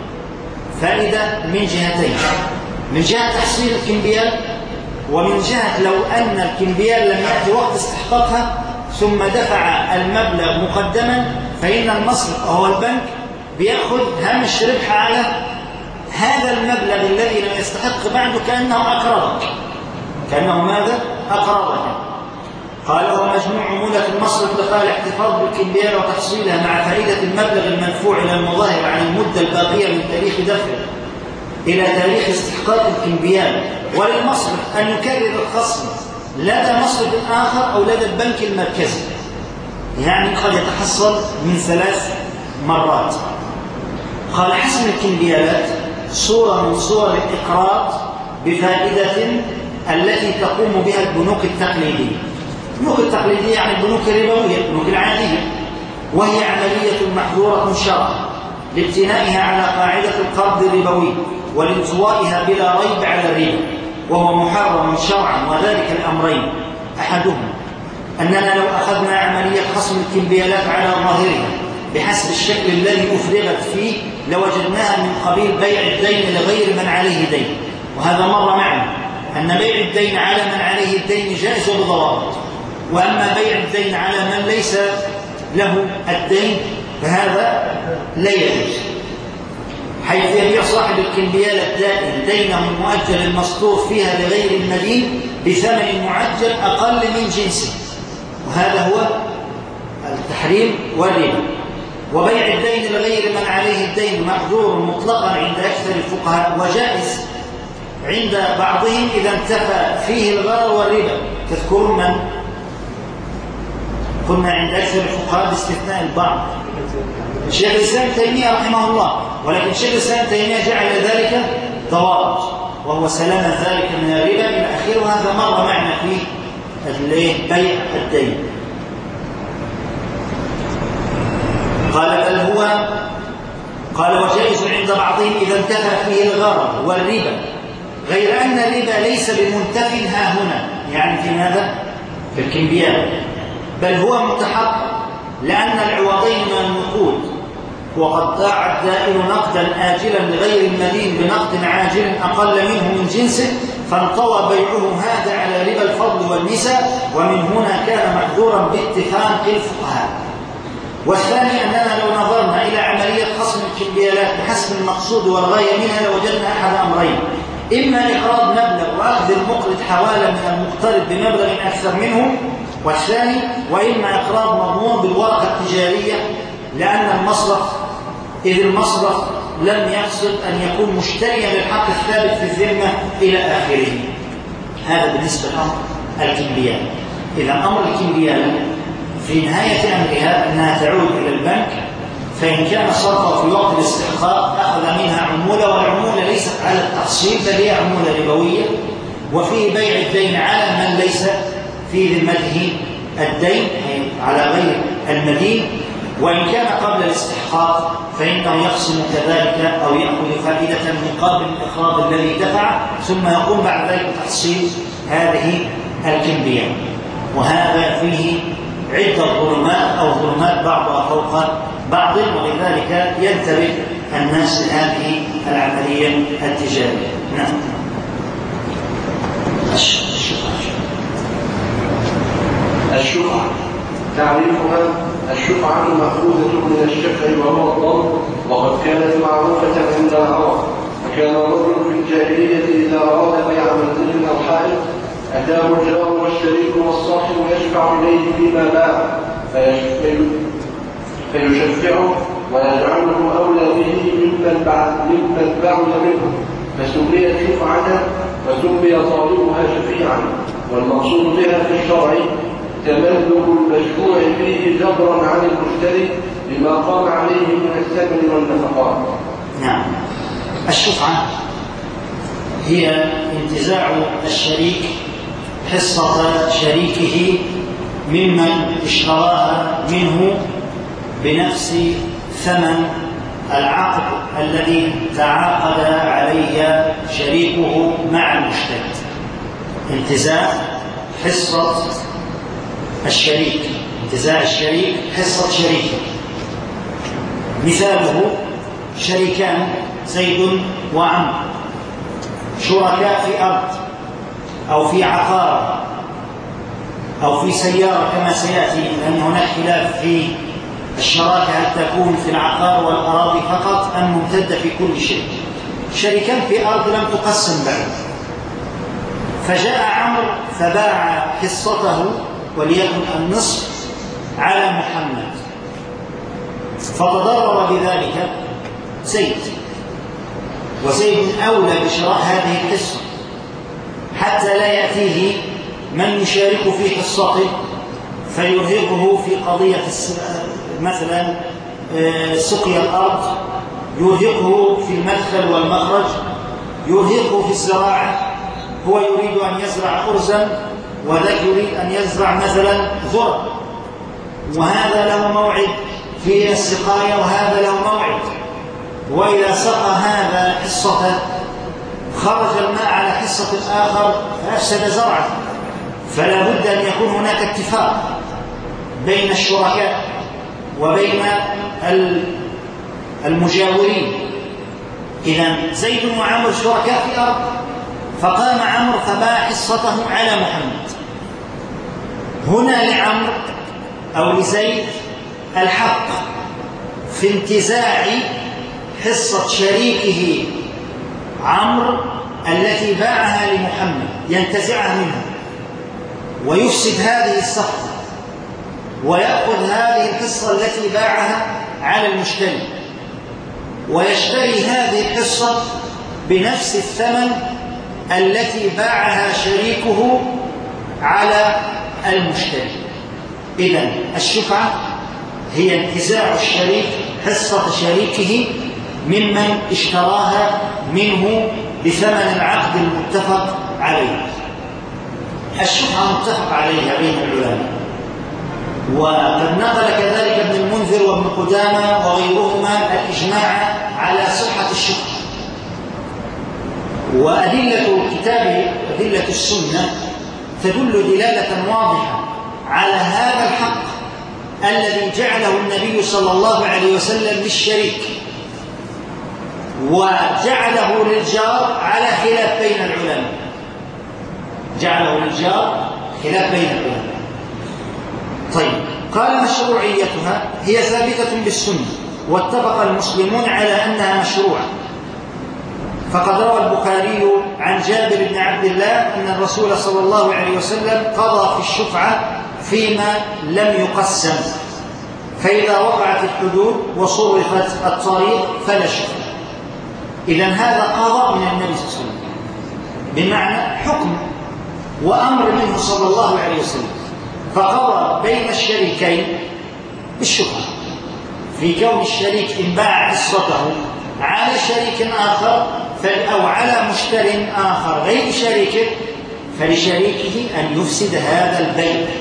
فائدة من جهتين، من جهة تحصيل الكمبيال، ومن جهة لو أن الكمبيال لم يأتي وقت استحقاقها ثم دفع المبلغ مقدما، فإن المصرف أو البنك بيأخذ هامش ربح على هذا المبلغ الذي لم يستحق بعده، كأنه أقرضك كأنه ماذا؟ أقرضك. قال هو مجموع عمولة المصرف لقاء الاحتفاظ بالكمبيال وتحصيلها مع فائدة المبلغ المدفوع إلى المظاهر عن المدة الباقية من تاريخ دفعه إلى تاريخ استحقاق الكمبيال. وللمصرف أن يكرر الخصم لدى مصرف آخر أو لدى البنك المركزي، يعني قد يتحصل من ثلاث مرات. قال حسم الكمبيالات صورة من صور الإقراض بفائدة التي تقوم بها البنوك التقليدية. البنوك التقليدية يعني البنوك الربوية، البنوك العادية، وهي عملية محظورة شرعا لابتنائها على قاعدة القرض الربوي ولانطوائها بلا ريب على الربا، وهو محرم شرعا. وذلك الأمرين أحدهما أننا لو أخذنا عملية خصم الكمبيالات على ظاهرها بحسب الشكل الذي أفرغت فيه لوجدناها من قبيل بيع الدين لغير من عليه دين، وهذا مر معنا أن بيع الدين على من عليه الدين جائز بضوابط، وأما بيع الدين على من ليس له الدين فهذا لا يجوز، حيث يبيع صاحب الكمبيال الدائن دينه المؤجل المسطور فيها لغير المدين بثمن معجل أقل من جنسه، وهذا هو التحريم والربا. وبيع الدين لغير من عليه الدين محظور مطلقا عند أكثر الفقهاء، وجائز عند بعضهم إذا انتفى فيه الغرر والربا. تذكرون من قلنا عند أكثر الفقهاء باستثناء البعض؟ الشيخ الإسلام تيمية رحمه الله، ولكن الشيخ الإسلام تيمية جعل ذلك ضوابط، وهو سلامة ذلك من الربا إلى آخره، وهذا مر معنا في بيع الدين. قال بل هو قال وجائز عند بعضهم إذا انتفى فيه الغرر والربا، غير أن الربا ليس بمنتف ها هنا، يعني في ماذا؟ في الكمبيال، بل هو متحقق، لأن العوضين من النقود، وقد باع الدائن نقدا آجلا لغير المدين بنقد عاجل أقل منه من جنسه، فانطوى بيعه هذا على ربا الفضل والنساء، ومن هنا كان محظورا باتفاق الفقهاء. والثاني أننا لو نظرنا إلى عملية خصم الكمبيالات بحسب المقصود والغاية منها لوجدنا أحد أمرين: إما إقراض مبلغ وأخذ المقرض حوالة من المقترض بمبلغ أكثر منه، والثاني وإما إقراض مضمون بالورقة التجارية، لأن المصرف إذ المصرف لم يقصد أن يكون مشتريا للحق الثابت في الذمة إلى آخره. هذا بالنسبة لأمر الكمبيال. إذا أمر الكمبيال في نهاية أمرها أنها تعود إلى البنك، فإن كان صرفه في وقت الاستحقاق أخذ منها عمولة، والعمولة ليست على التحصيل بل هي عمولة ربوية، وفيه بيع الدين على من ليس في ذمته الدين، على غير المدين، وإن كان قبل الاستحقاق فإنه يقسم كذلك أو يأخذ فائدة مقابل الإقراض الذي دفع، ثم يقوم بعد ذلك بتحصيل هذه الكمبيات. وهذا فيه عدة ظلمات أو ظلمات بعضها فوق بعض، ولذلك ينتبه الناس لهذه العملية التجارية. نعم. الشفعة تعريفها: الشفعة مأخوذة من الشفع وهو الضم، وقد كانت معروفة عند العرب. فكان الرجل في الجاهلية إذا أراد بيع منزل أو حائط أتاه الجار والشريك والصاحب يشفع إليه فيما باع فيشفعه ويجعله أولى به ممن بعد منه، فسميت شفعة وسمي طالبها شفيعا. والمقصود بها في الشرع تملك المشفوع فيه جبرا عن المشتري بما قام عليه من الثمن والنفقات. نعم. الشفعة هي انتزاع الشريك حصة شريكه ممن اشتراها منه بنفس ثمن العقد الذي تعاقد عليه شريكه مع المشتري. انتزاع حصة الشريك، انتزاع الشريك حصة شريكه. مثاله: شريكان زيد وعمرو شركاء في أرض أو في عقار أو في سيارة كما سيأتي، لأن هناك خلاف في الشراكة هل تكون في العقار والأراضي فقط أم ممتدة في كل شيء. شريكان في أرض لم تقسم بعد، فجاء عمرو فباع حصته وليكن النصف على محمد، فتضرر بذلك زيد، وزيد أولى بشراء هذه الحصة حتى لا يأتيه من يشارك في حصته فيرهقه في قضية مثلا سقي الأرض، يرهقه في المدخل والمخرج، يرهقه في الزراعة. هو يريد أن يزرع أرزا وذاك يريد أن يزرع مثلا ذرة، وهذا له موعد في السقاية وهذا له موعد، وإذا سقى هذا حصته خرج الماء على حصة الآخر فأفسد زرعه. فلا بد أن يكون هناك اتفاق بين الشركاء وبين المجاورين. إذن زيد وعمرو شركاء في أرض، فقام عمرو فباع حصته على محمد. هنا لعمرو أو لزيد الحق في انتزاع حصة شريكه عمرو التي باعها لمحمد، ينتزعها منه ويفسد هذه الصفقة ويأخذ هذه الحصة التي باعها على المشتري ويشتري هذه الحصة بنفس الثمن التي باعها شريكه على المشتري. إذن الشفعة هي انتزاع الشريك حصة شريكه ممن اشتراها منه بثمن العقد المتفق عليه. الشفعة متفق عليها بين العلماء، وقد نقل كذلك ابن المنذر وابن قدامة وغيرهما الإجماع على صحة الشفعة. وأدلة كتابه أدلة السنة تدل دلالة واضحة على هذا الحق الذي جعله النبي صلى الله عليه وسلم للشريك وجعله للجار على خلاف بين العلماء. جعله للجار خلاف بين العلماء. طيب، قال مشروعيتها هي ثابتة بالسنة، واتفق المسلمون على أنها مشروعة. فقد روى البخاري عن جابر بن عبد الله أن الرسول صلى الله عليه وسلم قضى في الشفعة فيما لم يقسم، فإذا وقعت الحدود وصرفت الطريق فلا شفعة. إذن هذا قضاء من النبي صلى الله عليه وسلم، بمعنى حكم وأمر منه صلى الله عليه وسلم، فقضى بين الشريكين بالشفعة في كون الشريك إن باع حصته على شريك آخر أو على مشتر آخر غير شريكه، فلشريكه أن يفسد هذا البيع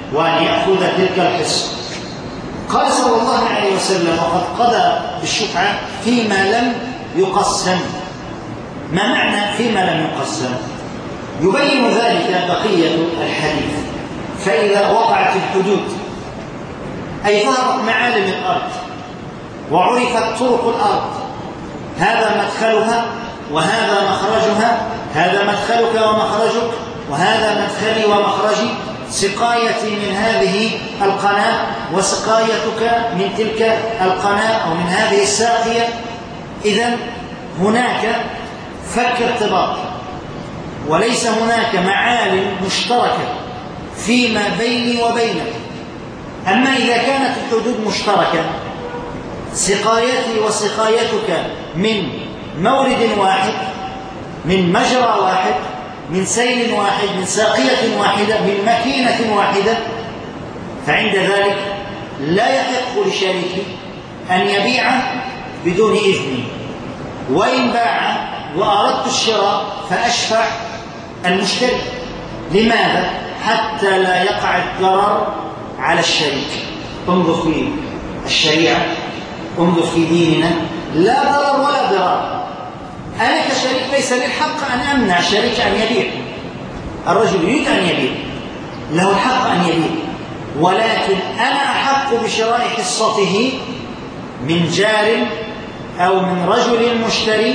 وأن يأخذ تلك الحصة. قال صلى الله عليه وسلم: وقد قضى بالشفعة فيما لم يقسم. ما معنى فيما لم يقسم؟ يبين ذلك بقية الحديث. فإذا وقعت الحدود أي ظهرت معالم الأرض وعرفت طرق الأرض، هذا مدخلها وهذا مخرجها، هذا مدخلك ومخرجك وهذا مدخلي ومخرجي، سقايتي من هذه القناة وسقايتك من تلك القناة أو من هذه الساقية، إذن هناك فك ارتباط وليس هناك معالم مشتركة فيما بيني وبينك. أما إذا كانت الحدود مشتركة، سقايتي وسقايتك من مورد واحد، من مجرى واحد، من سيل واحد، من ساقية واحدة، من مكينة واحدة، فعند ذلك لا يحق لشريكي أن يبيع بدون إذني، وإن باع وأردت الشراء فأشفع المشتري. لماذا؟ حتى لا يقع الضرر على الشريك. انظر في الشريعة، انظر في ديننا، لا ضرر ولا ضرار. أنا كشريك ليس لي الحق أن أمنع شريك أن يبيع. الرجل يريد أن يبيع، له الحق أن يبيع، ولكن أنا أحق بشراء حصته من جار أو من رجل مشتري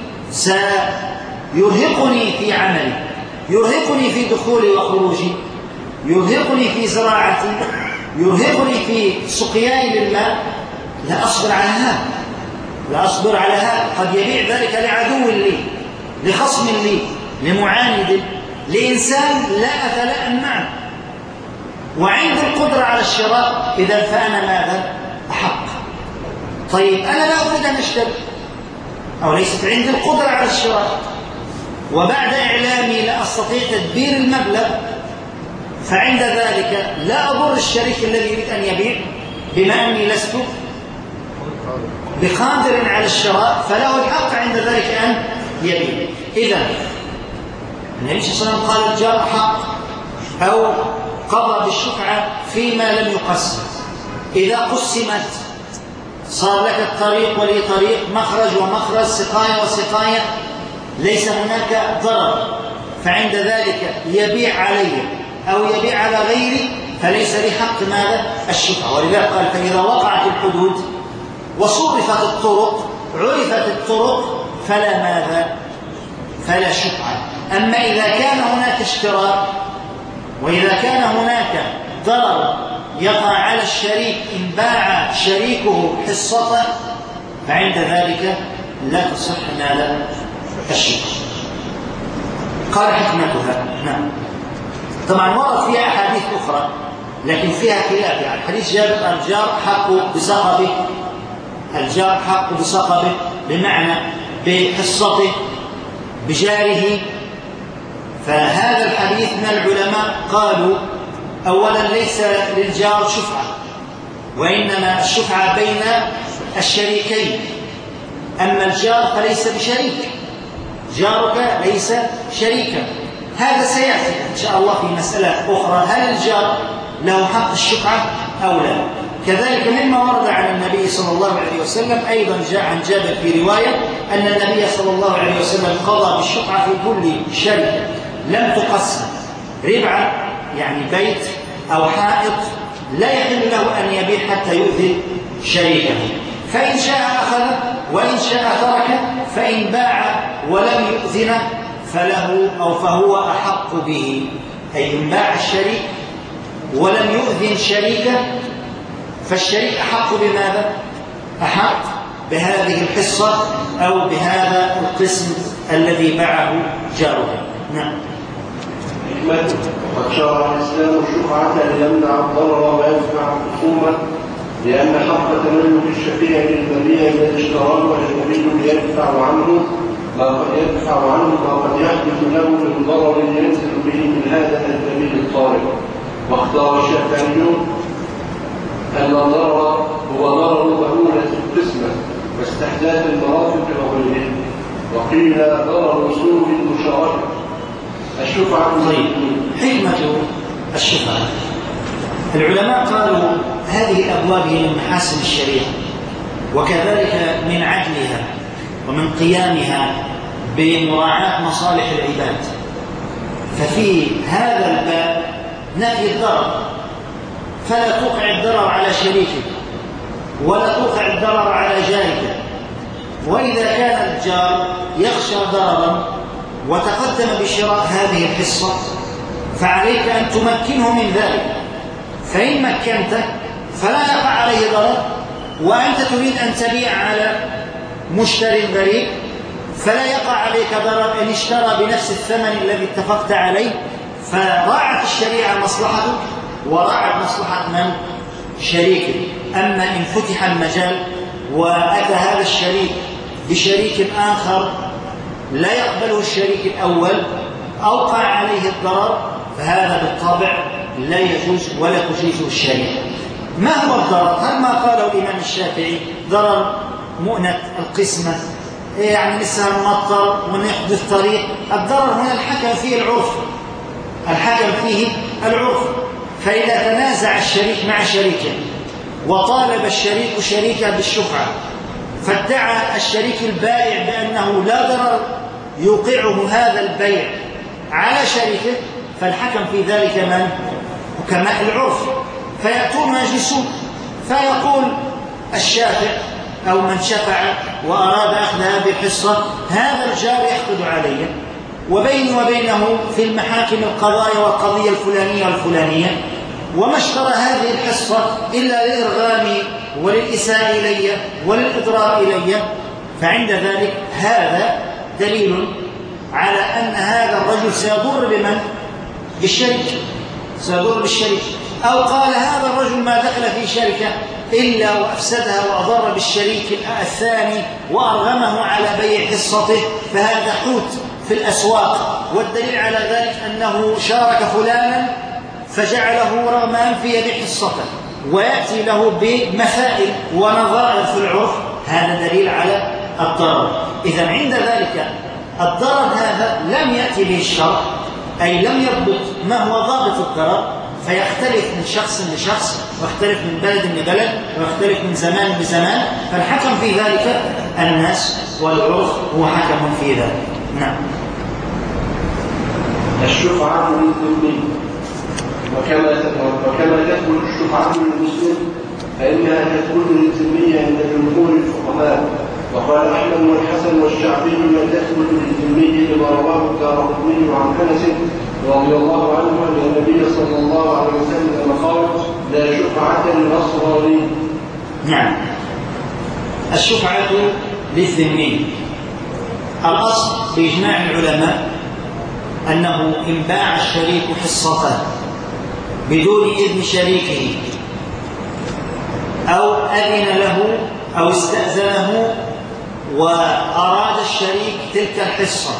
سيرهقني في عملي، يرهقني في دخولي وخروجي، يرهقني في زراعتي، يرهقني في سقياي للماء. لا أصبر على هذا، لا أصبر على هذا. قد يبيع ذلك لعدو لي، لخصم لي، لمعاند، لإنسان لا أتلائم معه، وعند القدرة على الشراء، إذا فأنا ماذا؟ أحق. طيب أنا لا أريد أن أشتري، أو ليست عندي القدرة على الشراء، وبعد إعلامي لا أستطيع تدبير المبلغ، فعند ذلك لا أضر الشريك الذي يريد أن يبيع، بما أني لست بقادر على الشراء، فله الحق عند ذلك أن يبيع. إذن النبي صلى الله عليه وسلم قال: الجار حق، أو قضى بالشفعة فيما لم يقسم. إذا قسمت صار لك الطريق ولي طريق، مخرج ومخرج، سقاية وسقاية، ليس هناك ضرر، فعند ذلك يبيع علي أو يبيع على غيري، فليس لي حق ماذا؟ الشفعة. ولذلك قال: فإذا وقعت الحدود وصرفت الطرق، عرفت الطرق، فلا ماذا؟ فلا شفعة. أما إذا كان هناك اشتراك، وإذا كان هناك ضرر يقع على الشريك إن باع شريكه حصته، فعند ذلك لا تصح ماذا؟ الشفعة. قال: حكمتها. نعم. طبعا ورد فيها أحاديث أخرى لكن فيها خلاف. يعني حديث جابر: الجار حق بسقبه، الجار حق بسقبه، بمعنى بحصته، بجاره. فهذا الحديث من العلماء قالوا: أولا ليس للجار شفعة، وإنما الشفعة بين الشريكين. أما الجار فليس بشريك، جارك ليس شريكا. هذا سيأتي إن شاء الله في مسألة أخرى، هل الجار له حق الشفعة أو لا. كذلك مما ورد عن النبي صلى الله عليه وسلم أيضا جاء عن جابر في رواية أن النبي صلى الله عليه وسلم قضى بالشفعة في كل شركة لم تقسم، ربعة يعني بيت أو حائط، لا يحل له أن يبيع حتى يؤذن شريكه، فإن شاء أخذ وإن شاء ترك، فإن باع ولم يؤذن فله أو فهو أحق به. أي إن باع الشريك ولم يؤذن شريكه فالشريك أحق بماذا؟ أحق بهذه الحصة أو بهذا القسم الذي باعه جاره. نعم. وقد شرع الإسلام الشفعة ليمنع الضرر ويدفع الخصومة، لأن حق تملك الشفيع للبرية الذي اشتراه والمريد يدفع عنه ما قد يدفع عنه ما قد يحدث له من ضرر ينزل به من هذا الدليل الطارئ. واختار الشافعي أن الضرر هو ضرر مهولة القسمة واستحداث المرافق وغيره، وقيل ضرر وصول المشاركة. الشفعة طيب، حكمة الشفعة العلماء قالوا هذه الأبواب هي من محاسن الشريعة، وكذلك من عدلها ومن قيامها بمراعاة مصالح العباد. ففي هذا الباب نفي الضرر، فلا توقع الضرر على شريكك ولا توقع الضرر على جارك. وإذا كان الجار يخشى ضررا وتقدم بشراء هذه الحصة فعليك أن تمكنه من ذلك، فإن مكنته فلا يقع عليه ضرر، وأنت تريد أن تبيع على مشتري غريب فلا يقع عليك ضرر إن اشترى بنفس الثمن الذي اتفقت عليه. فراعت الشريعة مصلحته وراعت مصلحة من؟ شريكه. أما إن فتح المجال وأتى هذا الشريك بشريك آخر لا يقبله الشريك الأول أوقع عليه الضرر، فهذا بالطبع لا يجوز ولا تجيزه الشريعة. ما هو الضرر؟ هل ما قاله الإمام الشافعي ضرر مؤنة القسمة، يعني لسه ممطر ونحدث طريق؟ الضرر هنا الحكم فيه العرف، الحكم فيه العرف. فإذا تنازع الشريك مع شريكه وطالب الشريك شريكه بالشفعة فادعى الشريك البائع بأنه لا ضرر يوقعه هذا البيع على شريكه، فالحكم في ذلك من؟ حكماء العرف. فيأتون مجلسون فيقول الشافع أو من شفع وأراد أخذ هذه الحصة هذا الجار يحقد علي وبيني وبينه في المحاكم القضايا والقضية الفلانية والفلانية، وما اشترى هذه الحصة إلا للإرغام وللإساءة إلي وللإضرار إلي. فعند ذلك هذا دليل على أن هذا الرجل سيضر بمن؟ بالشريك، سيضر بالشريك. أو قال هذا الرجل ما دخل في شركة إلا وأفسدها وأضر بالشريك الثاني وأرغمه على بيع حصته، فهذا حوت في الأسواق. والدليل على ذلك أنه شارك فلانا فجعله رغم أنفه يبيع حصته ويأتي له بمثائل ونظائر في العرف، هذا دليل على الضرر. إذا عند ذلك الضرر هذا لم يأتي به الشرع، أي لم يضبط ما هو ضابط الضرر، فيختلف من شخص لشخص ويختلف من بلد لبلد ويختلف من زمان لزمان، فالحكم في ذلك الناس والعرف هو حكم في ذلك. نعم. الشفعة للذمي، وكما وكما تكون الشفعة للمسلم فإنها تكون للذمي عند جمهور الفقهاء. وقال أحمد والحسن والشعبي لا تكون للذمي لما رواه الدارقطني عن أنس رضي الله عنه أن النبي صلى الله عليه وسلم قال لا شفعة للنصراني. نعم. الشفعة للذمي الأصل بإجماع العلماء أنه إن باع الشريك حصته بدون إذن شريكه أو أذن له أو استأذنه وأراد الشريك تلك الحصة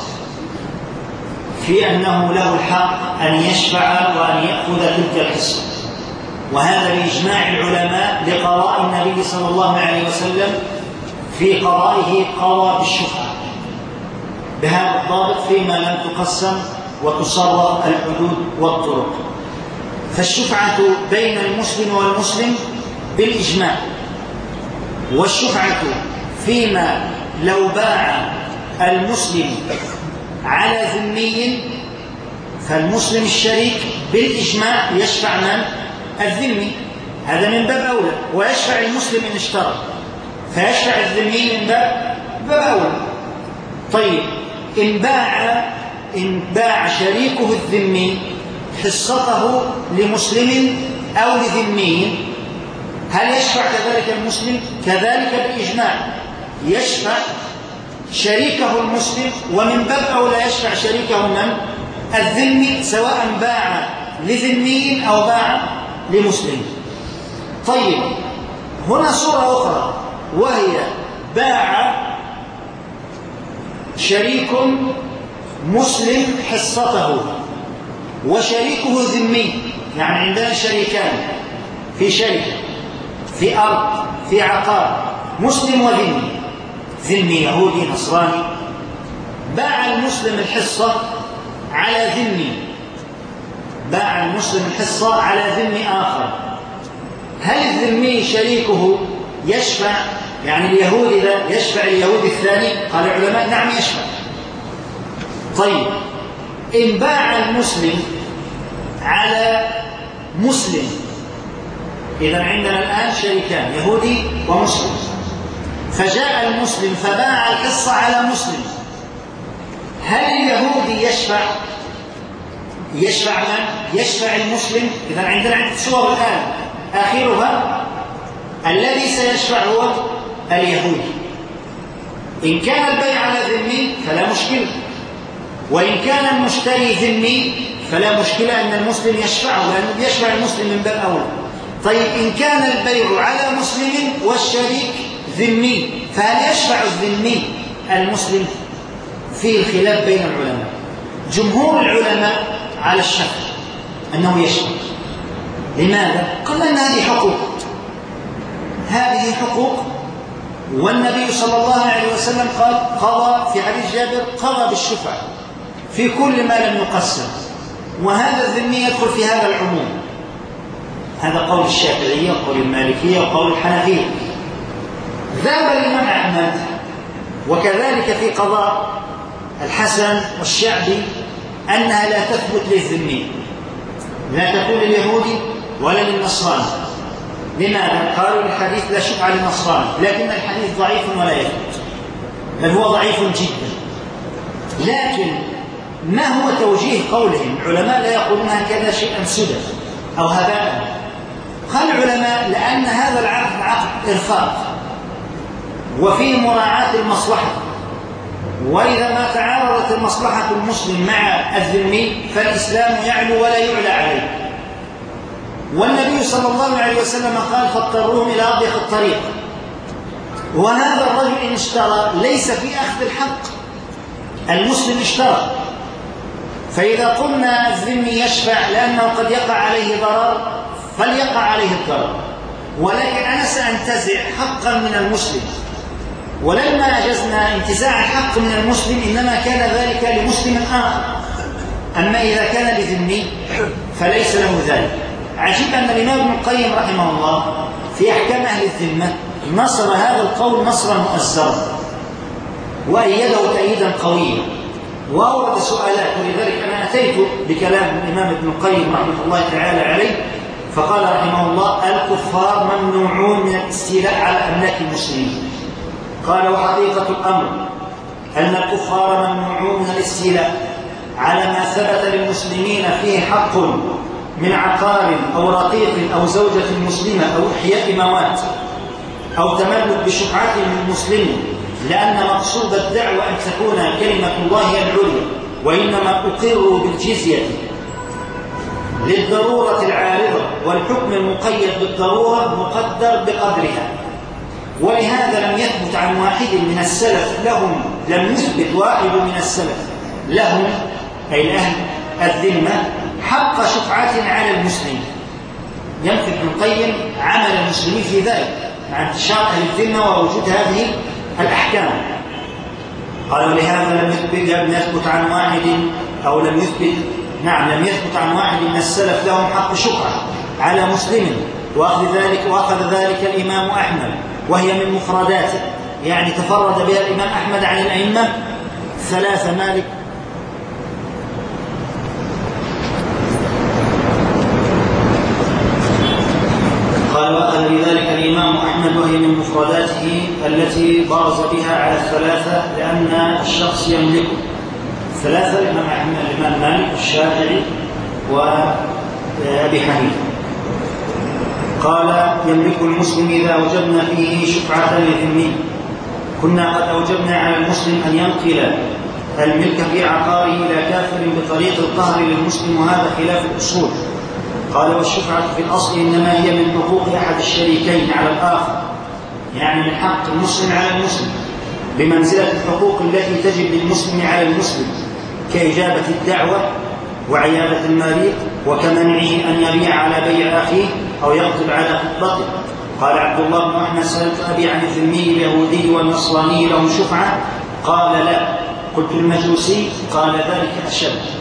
في أنه له الحق أن يشفع وأن يأخذ تلك الحصة، وهذا بإجماع العلماء لقضاء النبي صلى الله عليه وسلم في قضائه قضى بالشفعة بهذا الضابط فيما لم تقسم وتصرف الحدود والطرق. فالشفعة بين المسلم والمسلم بالإجماع، والشفعة فيما لو باع المسلم على ذمي فالمسلم الشريك بالإجماع يشفع من؟ الذمي، هذا من باب أولى، ويشفع المسلم إن اشترى، فيشفع الذمي من باب باب أولى. طيب إن باع إن باع شريكه الذمي حصته لمسلم أو لذمي هل يشفع كذلك المسلم؟ كذلك بالإجماع يشفع شريكه المسلم، ومن باب أولى يشفع شريكه من؟ الذمي، سواء باع لذمي أو باع لمسلم. طيب هنا صورة أخرى، وهي باع شريك مسلم حصته وشريكه ذمي، يعني عندنا شريكان في شركة في أرض في عقار، مسلم وذمي، ذمي يهودي نصراني، باع المسلم الحصة على ذمي باع المسلم الحصة على ذم آخر، هل الذمي شريكه يشفع؟ يعني اليهود إذا يشفع اليهود الثاني؟ قال العلماء نعم يشفع. طيب إن باع المسلم على مسلم، إذا عندنا الآن شريكان يهودي ومسلم، فجاء المسلم فباع الحصة على مسلم، هل اليهودي يشفع؟ يشفع من؟ يشفع المسلم. إذا عندنا عدة صور الآن، آخرها الذي سيشفع هو اليهودي. إن كان البيع على ذمي فلا مشكلة، وإن كان المشتري ذمي فلا مشكلة أن المسلم يشفعه، لأنه يشفع المسلم من باب أولى. طيب إن كان البيع على مسلم والشريك ذمي، فهل يشفع الذمي المسلم؟ فيه الخلاف بين العلماء. جمهور العلماء على الشفع أنه يشفع. لماذا؟ قال أن هذه حقوق، هذه حقوق، والنبي صلى الله عليه وسلم قال قضى في حديث جابر قضى بالشفع في كل ما لم يقسم، وهذا الذمي يدخل في هذا العموم. هذا قول الشافعية وقول المالكية وقول الحنفية. ذهب الإمام أحمد وكذلك في قضاء الحسن والشعبي أنها لا تثبت للذمي، لا تكون لليهودي ولا للنصراني. لماذا؟ قالوا الحديث لا شفعة للنصراني، لكن الحديث ضعيف ولا يثبت، بل هو ضعيف جدا. لكن ما هو توجيه قولهم؟ العلماء لا يقولون هكذا شيئا سدى أو هباء. قال العلماء لأن هذا العقد عقد إرفاق وفيه مراعاة المصلحة، وإذا ما تعارضت المصلحة المسلم مع الذمي فالإسلام يعلو ولا يعلى عليه. والنبي صلى الله عليه وسلم قال فاضطروهم إلى أضيق الطريق. وهذا الرجل إن اشترى ليس في أخذ الحق، المسلم اشترى، فإذا قلنا الذمي يشفع لأنه قد يقع عليه ضرر فليقع عليه الضرر، ولكن أنا سأنتزع حقا من المسلم، ولما أجزنا انتزاع الحق من المسلم إنما كان ذلك لمسلم آخر. أما إذا كان لذمي فليس له ذلك. عجيب أن الإمام ابن القيم رحمه الله في أحكام أهل الذمة نصر هذا القول نصرا مؤزرا وأيده تأييدا قويا وأورد سؤالات. ولذلك أنا أتيت بكلام الإمام ابن القيم رحمه الله تعالى عليه، فقال رحمه الله الكفار ممنوعون من الاستيلاء على أملاك المسلمين. قال وحقيقة الأمر أن الكفار ممنوعون من الاستيلاء على ما ثبت للمسلمين فيه حق من عقار أو رقيق أو زوجة مسلمة أو إحياء موات أو تملك بشفعة من مسلم، لأن مقصود الدعوة أن تكون كلمة الله العليا، وإنما أقروا بالجزية للضرورة العارضة، والحكم المقيد بالضرورة مقدر بقدرها. ولهذا لم يثبت عن واحد من السلف لهم لم يثبت واحد من السلف لهم أي الأهل الذمة حق شفعة على المسلم. ينفي ابن القيم عمل المسلمين في ذلك مع انتشار أهل الذمة ووجود هذه الأحكام. قالوا لهذا لم يثبت لم يثبت عن واحد أو لم يثبت نعم لم يثبت عن واحد من السلف لهم حق شفعة على مسلم، وأخذ ذلك وأخذ ذلك الإمام أحمد، وهي من مفرداته، يعني تفرد بها الإمام أحمد عن الأئمة ثلاثة مالك قال وأخذ بذلك الإمام أحمد وهي من مفرداته التي برز بها على الثلاثة لأن الشخص يملكه. ثلاثة الإمام أحمد الإمام مالك والشافعي وأبي حنيفة. قال يملك المسلم إذا أوجبنا فيه شفعة للذمي. كنا قد أوجبنا على المسلم أن ينقل الملك في عقاره إلى كافر بطريق القهر للمسلم، وهذا خلاف الأصول. قال والشفعة في الأصل إنما هي من حقوق أحد الشريكين على الآخر، يعني من حق المسلم على المسلم، بمنزلة الحقوق التي تجب للمسلم على المسلم كإجابة الدعوة وعيادة المريض وكمنعه أن يبيع على بيع أخيه أو يخطب على خطبته. قال عبد الله بن أحمد سألت أبي عن الذمي اليهودي والنصراني لهم شفعة؟ قال لا. قلت المجوسي؟ قال ذلك أشد.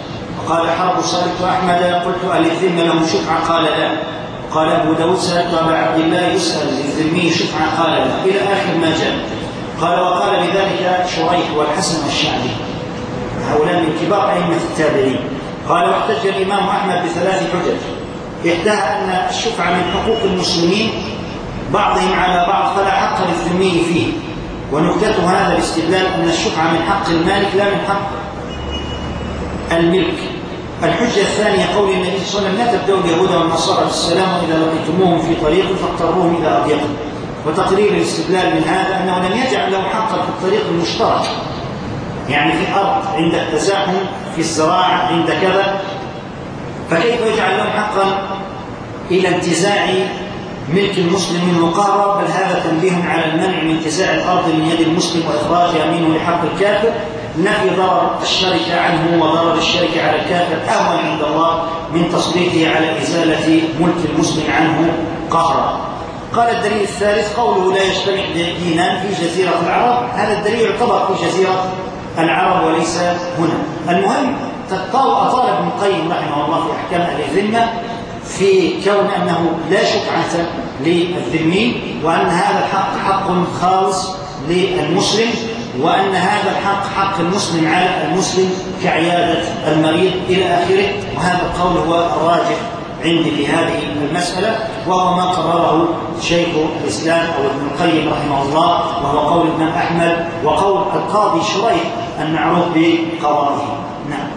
قال حرب سألت أحمد قلت أهل الذمة لهم شفعة؟ قال لا. قال أبو داود سألت أبا عبد الله يسأل للذمي شفعة؟ قال لا، إلى آخر ما جاء. قال وقال بذلك شريح والحسن والشعبي، هؤلاء من كبار أئمة التابعين. قال واحتج الإمام أحمد بثلاث حجج، إحداها أن الشفعة من حقوق المسلمين بعضهم على بعض فلا حق للذمي فيه، ونكتة هذا الاستدلال أن الشفعة من حق المالك لا من حق الملك. الحجة الثانية قول النبي صلى الله عليه وسلم لا تبدأوا اليهود والنصارى بالسلام وإذا لقيتموهم في طريق فاضطروهم إلى أضيقهم. وتقرير الاستدلال من هذا أنه لم يجعل له حقا في الطريق المشترك، يعني في الأرض عند التزاحم، في الزراعة عند كذا، فكيف يجعل له حقا إلى انتزاع ملك المسلم المقارب؟ بل هذا تنبيه على المنع من انتزاع الأرض من يد المسلم وإخراجها منه لحق الكافر، نفي ضرر الشركة عنه وضرر الشركة على الكافر أهون عند الله من تسليطه على إزالة ملك المسلم عنه قهرا. قال الدليل الثالث قوله لا يجتمع دينان في جزيرة العرب، هذا الدليل يعتبر في جزيرة العرب وليس هنا. المهم أطال ابن القيم رحمه الله في أحكام أهل الذمة في كون أنه لا شفعة للذمي، وأن هذا الحق حق خالص للمسلم، وأن هذا الحق حق المسلم على المسلم كعيادة المريض إلى آخره. وهذا القول هو الراجح عندي في هذه المسألة، وهو ما قرره شيخ الإسلام أو ابن القيم رحمه الله، وهو قول ابن أحمد وقول القاضي شريح المعروف بقضائه. نعم.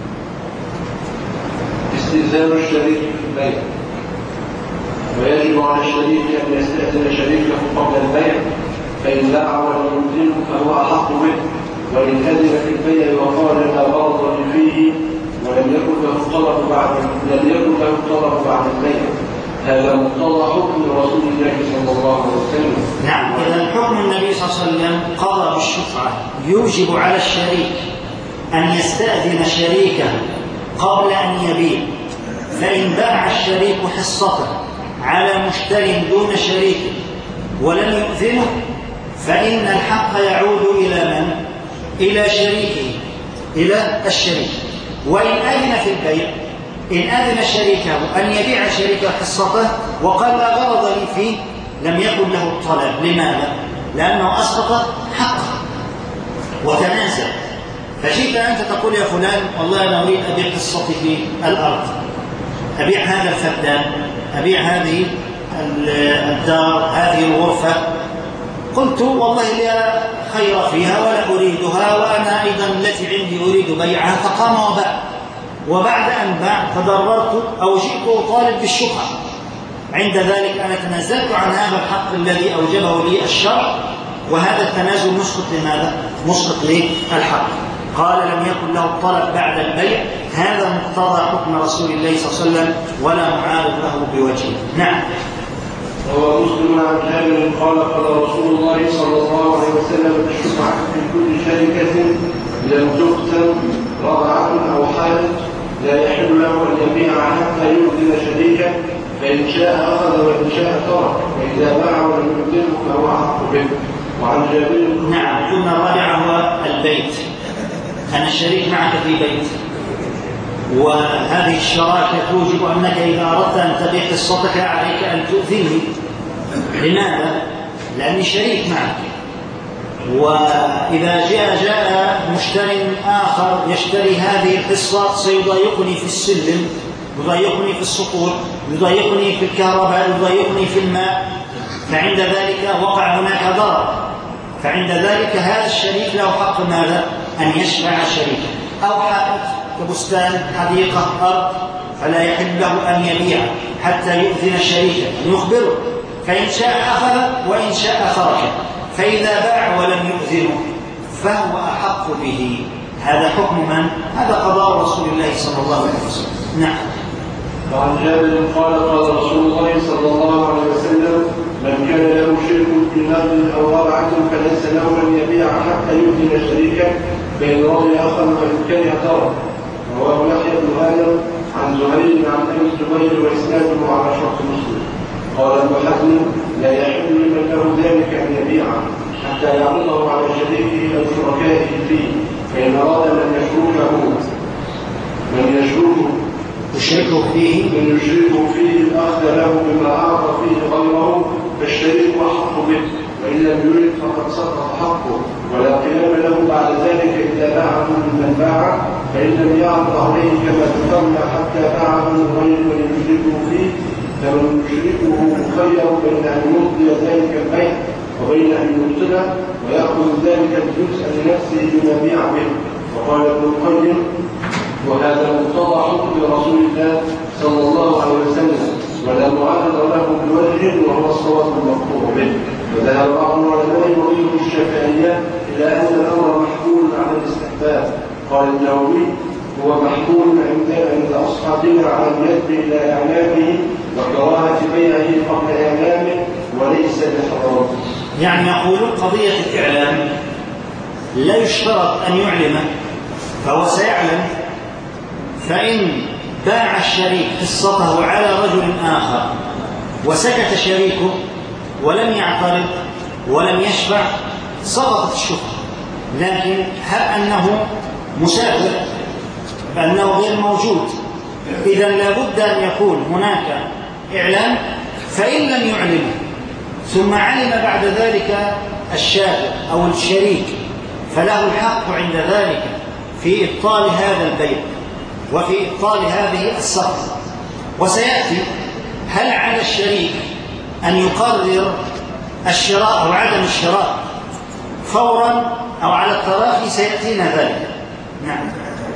استئذان الشريك في البيع، ويجب على الشريك أن يستأذن شريكه قبل البيع، فإن باع ولم يؤذنه فهو أحق به، وإن أذن في البيع وقال لا غرض فيه ولم يكن له الطلب بعد لم يكن له الطلب بعد البيع، هذا مقتضى حكم رسول الله صلى الله عليه وسلم. نعم، إذا حكم النبي صلى الله عليه وسلم قضى بالشفعة يوجب على الشريك أن يستأذن شريكه قبل أن يبيع، فإن باع الشريك حصته على مشتر دون شريك ولم يؤذنه فإن الحق يعود إلى من؟ إلى شريكه، إلى الشريك. وإن أذن في البيع، إن أذن شريكه أن يبيع شريكه حصته وقال لا غرض لي فيه، لم يكن له الطلب. لماذا؟ لأنه أسقط حقه وتنازل. فجئت أنت تقول يا فلان والله أنا أريد أبيع حصتي في الأرض، أبيع هذا الفدان، أبيع هذه الدار، هذه الغرفة. قلت والله لا خير فيها ولا أريدها، وأنا أيضا التي عندي أريد بيعها، فقام وباع. وبعد أن باع تضررت أو جئت أطالب بالشفعة، عند ذلك أنا تنازلت عن هذا الحق الذي أوجبه لي الشرع، وهذا التنازل مسقط لماذا؟ مسقط للحق. قال لم يكن له الطلب بعد البيع، هذا مقتضى حكم رسول الله صلى الله عليه وسلم ولا معارض له بوجهه. نعم. روى مسلم عن جابر قال قال رسول الله صلى الله عليه وسلم الشفعة في كل شركة لم تقسم رضعة أو حالة لا يحل له أن يبيع حتى يؤذن شريكه، فإن شاء أخذ وإن شاء ترك، وإذا باع ولم يؤذنه فهو أحق به. وعن جابر. نعم. ثم الرابع هو البيت، أن الشريك معك في بيت، وهذه الشراكة توجب أنك إذا أردت أن تبيع حصتك عليك أن تؤذنه. لماذا؟ لأني شريك معك، وإذا جاء جاء مشتر آخر يشتري هذه الحصة سيضايقني في السلم، يضايقني في السطور، يضايقني في الكهرباء، يضايقني في الماء، فعند ذلك وقع هناك ضرر. فعند ذلك هذا الشريك له حق ماذا؟ أن يشفع شريكه. أو حائط كبستان، حديقة، أرض، فلا يحل له أن يبيع حتى يؤذن شريكه، يخبره، فإن شاء أخذ وإن شاء ترك. فإذا باع ولم يؤذنه فهو أحق به. هذا حكم من؟ هذا قضاء رسول الله صلى الله عليه وسلم. نعم. وعن جابر قال قال رسول الله صلى الله عليه وسلم من كان له شرك في نقل أو ربعة فليس له أن يبيع حتى يؤذن شريكه، فإن رضي أخذ وإن كره ترك. رواه يحيى بن آدم عن زهير عن أبي الزبير وإسناده على شرط مسلم. قال ابن حزم لا يحل لمن له ذلك أن يبيعه حتى يعرضه على شريكه أو شركائه فيه، فإن أراد من يشركه من يشركه فيه من يشركه فيه الأخذ له بما أعطى فيه غيره فالشريك أحق به، وإن لم يرد فقد سقط حقه، ولا قيام له بعد ذلك إذا باعه ممن باع، فإن لم يعرض عليه كما ذكرنا حتى باعه من غير من يشركه فيه، فمن يشركه مخير بين أن يمضي ذلك البيع وبين أن يبطله ويأخذ ذلك الجزء لنفسه بما بيع به. وقال ابن القيم: وهذا مقتضى حكم رسول الله صلى الله عليه وسلم، ولا معارض له بوجه وهو الصواب المقطوع به. وذهب بعض العلماء ومنهم الشافعية إلى أن الأمر محمول على الاستحباب. قال النووي: هو محمول عند عند أصحابنا على الندب إلى إعلامه وكراهة بيعه قبل إعلامه وليس بحرام. يعني يقول قضية الإعلام لا يشترط أن يعلمه، فهو سيعلم، فإن باع الشريك حصته على رجل آخر وسكت شريكه ولم يعترض ولم يشفع سقطت الشفعة. لكن هل أنه مسافر بأنه غير موجود، إذا لابد أن يكون هناك إعلام. فإن لم يعلمه ثم علم بعد ذلك الشافع أو الشريك فله الحق عند ذلك في إبطال هذا البيع وفي إبطال هذه الصفقة. وسيأتي هل على الشريك أن يقرر الشراء أو عدم الشراء فورا أو على التراخي؟ سيأتينا ذلك. نعم.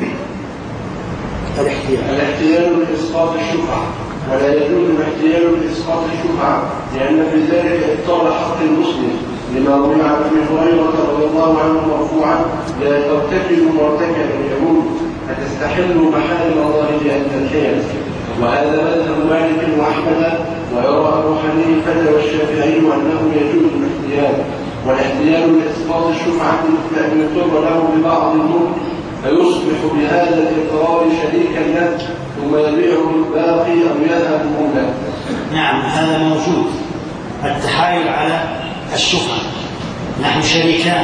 الاحتيال الاحتيال لإسقاط الشفعة، ولا يجوز الاحتيال لإسقاط الشفعة لأن في ذلك إبطال حق المسلم، لما روي عن أبي هريرة رضي الله عنه مرفوعا: لا ترتكبوا مرتكب اليهود فتستحلوا محارم الله لأن الحيل. وهذا مذهب مالك وأحمد، ويرى أبو حنيفة والشافعي أنه يجوز الاحتيال. والاحتيال لإسقاط الشفعة أن يقر له ببعض الملك فيصبح بهذا الإقرار شريكا له ثم يبيعه الباقي أو يذهب مهلا. نعم، هذا موجود، التحايل على الشفعة. نحن شريكان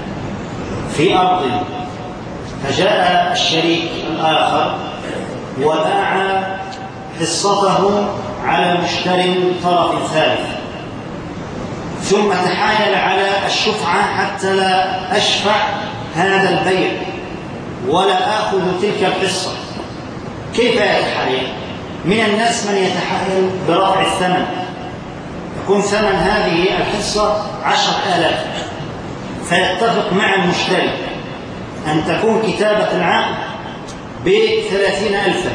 في أرض، فجاء الشريك الآخر وباع حصته على مشتري طرف ثالث، ثم تحايل على الشفعة حتى لا أشفع هذا البيع ولا آخذ تلك الحصة. كيف يتحايل؟ من الناس من يتحايل برفع الثمن، يكون ثمن هذه الحصة عشر آلاف، فيتفق مع المشتري أن تكون كتابة العقد بثلاثين ألفا،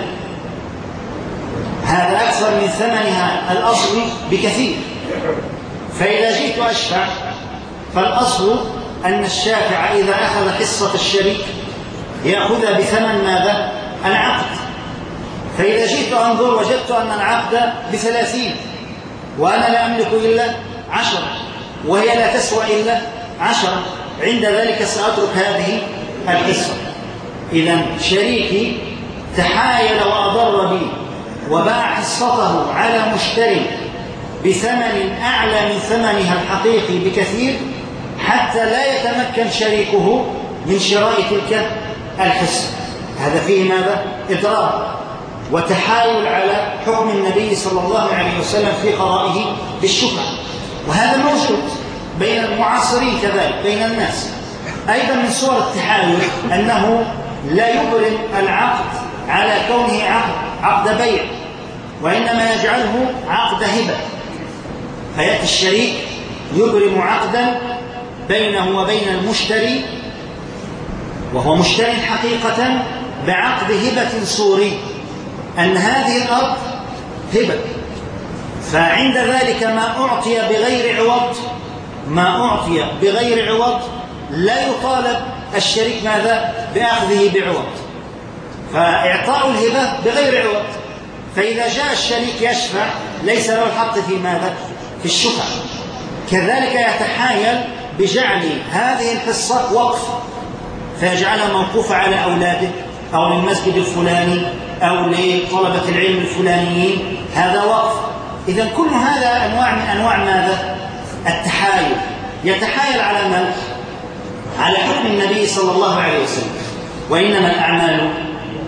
هذا أكثر من ثمنها الأصلي بكثير. فإذا جئت أشفع فالأصل أن الشافع إذا أخذ حصة الشريك يأخذها بثمن ماذا؟ العقد. فإذا جئت أنظر وجدت أن العقد بثلاثين وأنا لا أملك إلا عشرة وهي لا تسوى إلا عشرة، عند ذلك سأترك هذه الحصة. إذن شريكي تحايل وأضر بي وباع حصته على مشتري بثمن أعلى من ثمنها الحقيقي بكثير حتى لا يتمكن شريكه من شراء تلك الحصة. هذا فيه ماذا؟ إضرار وتحايل على حكم النبي صلى الله عليه وسلم في قضائه بالشفعة. وهذا موجود بين المعاصرين كذلك بين الناس. أيضا من صور التحايل أنه لا يبرم العقد على كونه عقد, عقد بيع، وإنما يجعله عقد هبة. فيأتي الشريك يبرم عقدا بينه وبين المشتري وهو مشتري حقيقة بعقد هبة صوري، أن هذه الأرض هبة، فعند ذلك ما أعطي بغير عوض ما أعطي بغير عوض لا يطالب الشريك ماذا؟ بأخذه بعوض، فإعطاء الهبة بغير عوض. فإذا جاء الشريك يشفع ليس له الحق في ماذا؟ في الشفعة. كذلك يتحايل بجعل هذه الحصة وقف، فيجعلها موقوفة على أولاده أو للمسجد الفلاني أو لطلبة العلم الفلانيين، هذا وقف. إذن كل هذا أنواع من أنواع ماذا؟ التحايل. يتحايل على من؟ على حكم النبي صلى الله عليه وسلم. وإنما الأعمال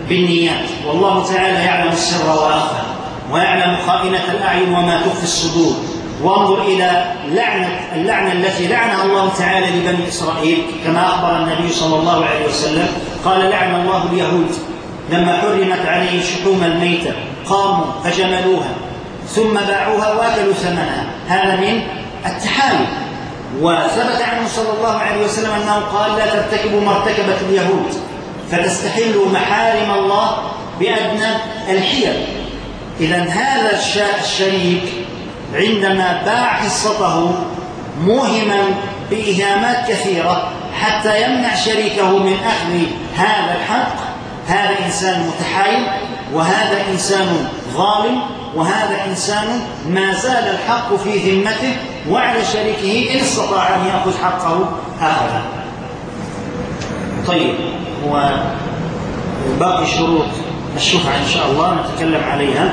بالنيات، والله تعالى يعلم السر وأخفى ويعلم خائنة الأعين وما تخفي الصدور. وانظر إلى لعنة اللعنة التي لعنها الله تعالى لبني إسرائيل، كما أخبر النبي صلى الله عليه وسلم قال: لعن الله اليهود لما حرمت عليهم شحوم الميتة قاموا فجملوها ثم باعوها وأكلوا ثمنها. هذا من التحايل. وثبت عنه صلى الله عليه وسلم أنه قال: لا ترتكبوا ما ارتكبت اليهود فتستحلوا محارم الله بأدنى الحيل. إذن هذا الشريك عندما باع حصته موهما بإهامات كثيرة حتى يمنع شريكه من أخذ هذا الحق، هذا إنسان متحايل، وهذا إنسان ظالم، وهذا إنسان ما زال الحق في ذمته، وعلى شريكه إن استطاع أن يأخذ حقه أخذه. طيب، وباقي شروط الشفعة إن شاء الله نتكلم عليها،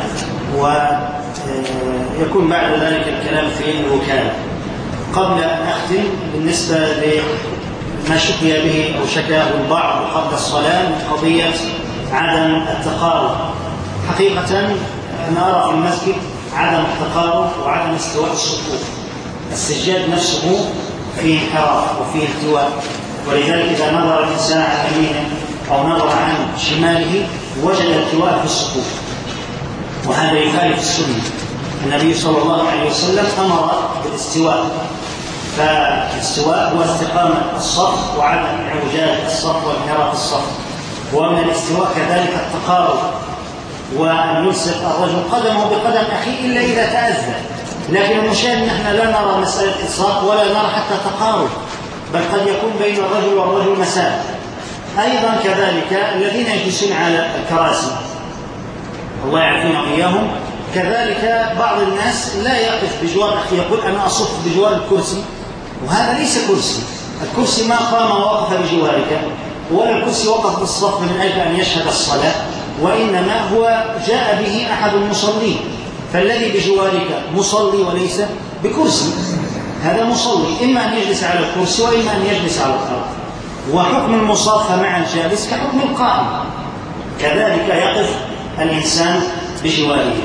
ويكون بعد ذلك الكلام في الوكالة. قبل أن أختم، بالنسبة لما شكي به أو شكاه البعض قبل الصلاة من قضية عدم التقارب، حقيقة أنا أرى في المسجد عدم التقارب وعدم استواء الصفوف. السجاد نفسه فيه انحراف وفيه التواء، ولذلك إذا نظر الإنسان عن يمينه أو نظر عن شماله وجد التواء في الصفوف، وهذا يخالف السنة. النبي صلى الله عليه وسلم أمر بالاستواء، فالاستواء هو استقامة الصف وعدم اعوجاج الصف وانحراف الصف. ومن الاستواء كذلك التقارب، وأن يلصق الرجل قدمه بقدم أخيه إلا إذا تأذى. لكن المشاهد نحن لا نرى مسألة إلصاق ولا نرى حتى تقارب، بل قد يكون بين الرجل والرجل مسافة. أيضا كذلك الذين يجلسون على الكراسي الله يعافينا وإياهم، كذلك بعض الناس لا يقف بجوار أخي، يقول أنا أصف بجوار الكرسي، وهذا ليس كرسي. الكرسي ما قام ووقف بجوارك، ولا الكرسي وقف بالصف من أجل أن يشهد الصلاة، وإنما هو جاء به أحد المصلين. فالذي بجوارك مصلي وليس بكرسي، هذا مصلي، إما أن يجلس على الكرسي وإما أن يجلس على الأرض. وحكم المصافحة مع الجالس كحكم القائم، كذلك يقف الإنسان بجواره.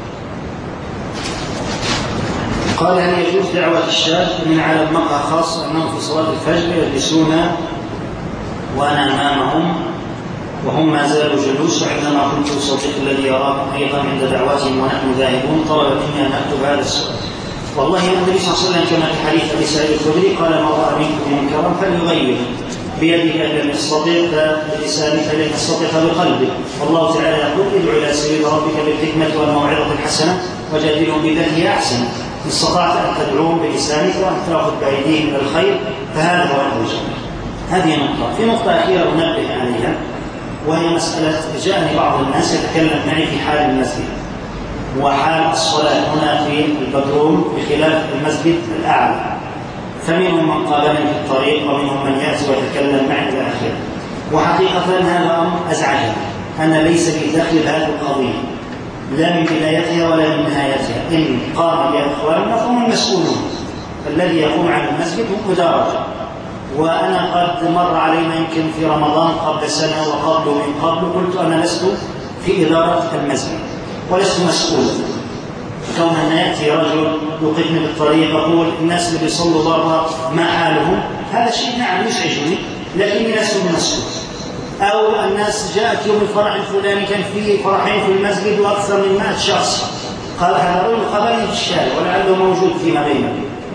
قال: هل يجوز دعوة الشاب من على المقهى خاصة أنهم في صلاة الفجر يجلسون وأنا أمامهم وهم ما زالوا جلوس، وعندما كنت أصدق الذي يراهم أيضا عند دعواتهم ونحن ذاهبون طلب مني أن أكتب هذا السؤال. والله النبي صلى الله عليه وسلم كما في حديث أبي سعيد الخدري قال: من رأى منكم منكرا فليغيره بيده إن لم يستطع فبلسانه فإن لم يستطع فبقلبه. والله تعالى يقول: ادع إلى سبيل ربك بالحكمة والموعظة الحسنة وجادلهم بالتي هي أحسن. إن استطعت أن تدعوهم بلسانك وأن تأخذ بأيديهم إلى الخير فهذا هو الأوجه. هذه نقطة. في نقطة أخيرة أنبه عليها، وهي مسألة جاءني بعض الناس يتكلم معي في حال المسجد وحال الصلاة هنا في البدروم بخلاف المسجد الأعلى، فمنهم من قابلني في الطريق ومنهم من يأتي ويتكلم معي إلى آخره. وحقيقة هذا أمر أزعجني، أنا ليس لي دخل هذه القضية لا من بدايتها ولا من نهايتها. إن قام بها إخواننا فهم المسؤولون، الذي يقوم على المسجد هم مدارجة. وأنا قد مر علينا يمكن في رمضان قبل سنة وقبل من قبل قلت أنا لست في إدارة المسجد ولست مسؤولا. كون أن يأتي رجل يوقفني بالطريق يقول الناس اللي بيصلوا برا ما حالهم، هذا شيء نعم يزعجني لكني لست مسؤول. أو الناس جاءت يوم الفرح الفلاني كان فيه فرحين في المسجد وأكثر من مائة شخص، قال هذا رجل قبلني في الشارع ولعله موجود فيما بيننا،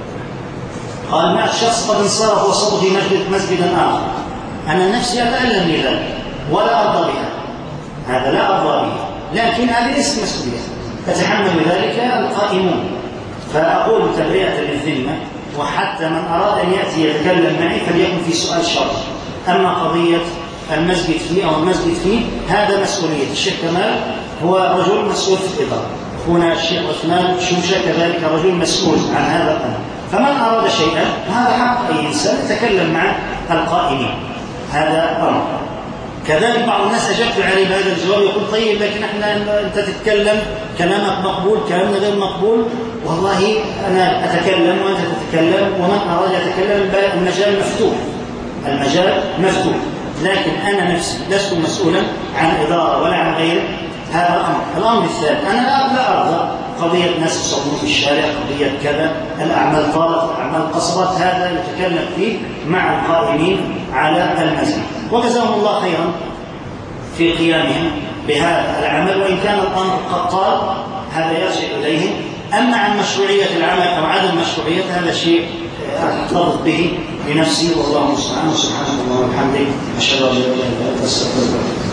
قال مائة شخص قد انصرف وصلوا في مسجد مسجدا آخر. أنا نفسي أتألم لذلك ولا أرضى بها، هذا لا أرضى به، لكن هذه ليست مسؤولية تتحمل ذلك القائمون. فأقول تبرئة للذمة، وحتى من أراد أن يأتي يتكلم معي فليكن في سؤال شرعي. أما قضية المسجد فيه أو المسجد فيه هذا مسؤولية الشيخ كمال، هو رجل مسؤول في الإدارة، هنا الشيخ عثمان شوشة كذلك رجل مسؤول عن هذا الأمر. فمن أراد شيئا هذا حق أي إنسان يتكلم مع القائمين، هذا أمر. كذلك بعض الناس أجبت عليه بهذا الجواب يقول طيب لكن احنا أنت تتكلم كلامك مقبول كلامنا غير مقبول. والله أنا أتكلم وأنت تتكلم ومن أراد يتكلم المجال مفتوح، المجال مفتوح. لكن أنا نفسي لست مسؤولا عن إدارة ولا عن غيره. هذا الأمر. الأمر الثالث، أنا لا أرضى قضية ناس يصلون في الشارع، قضية كذا، الأعمال طالت، الأعمال قصرت، هذا يتكلم فيه مع القائمين على المسجد، وجزاهم الله خيرا في قيامهم بهذا العمل، وإن كان الأمر قد طال هذا يرجع إليهم. أما عن مشروعية العمل أو عدم مشروعية هذا شيء أرتبط به بنفسي، والله المستعان. سبحانك اللهم وبحمدك، أشهد أن لا إله إلا أنت، أستغفرك.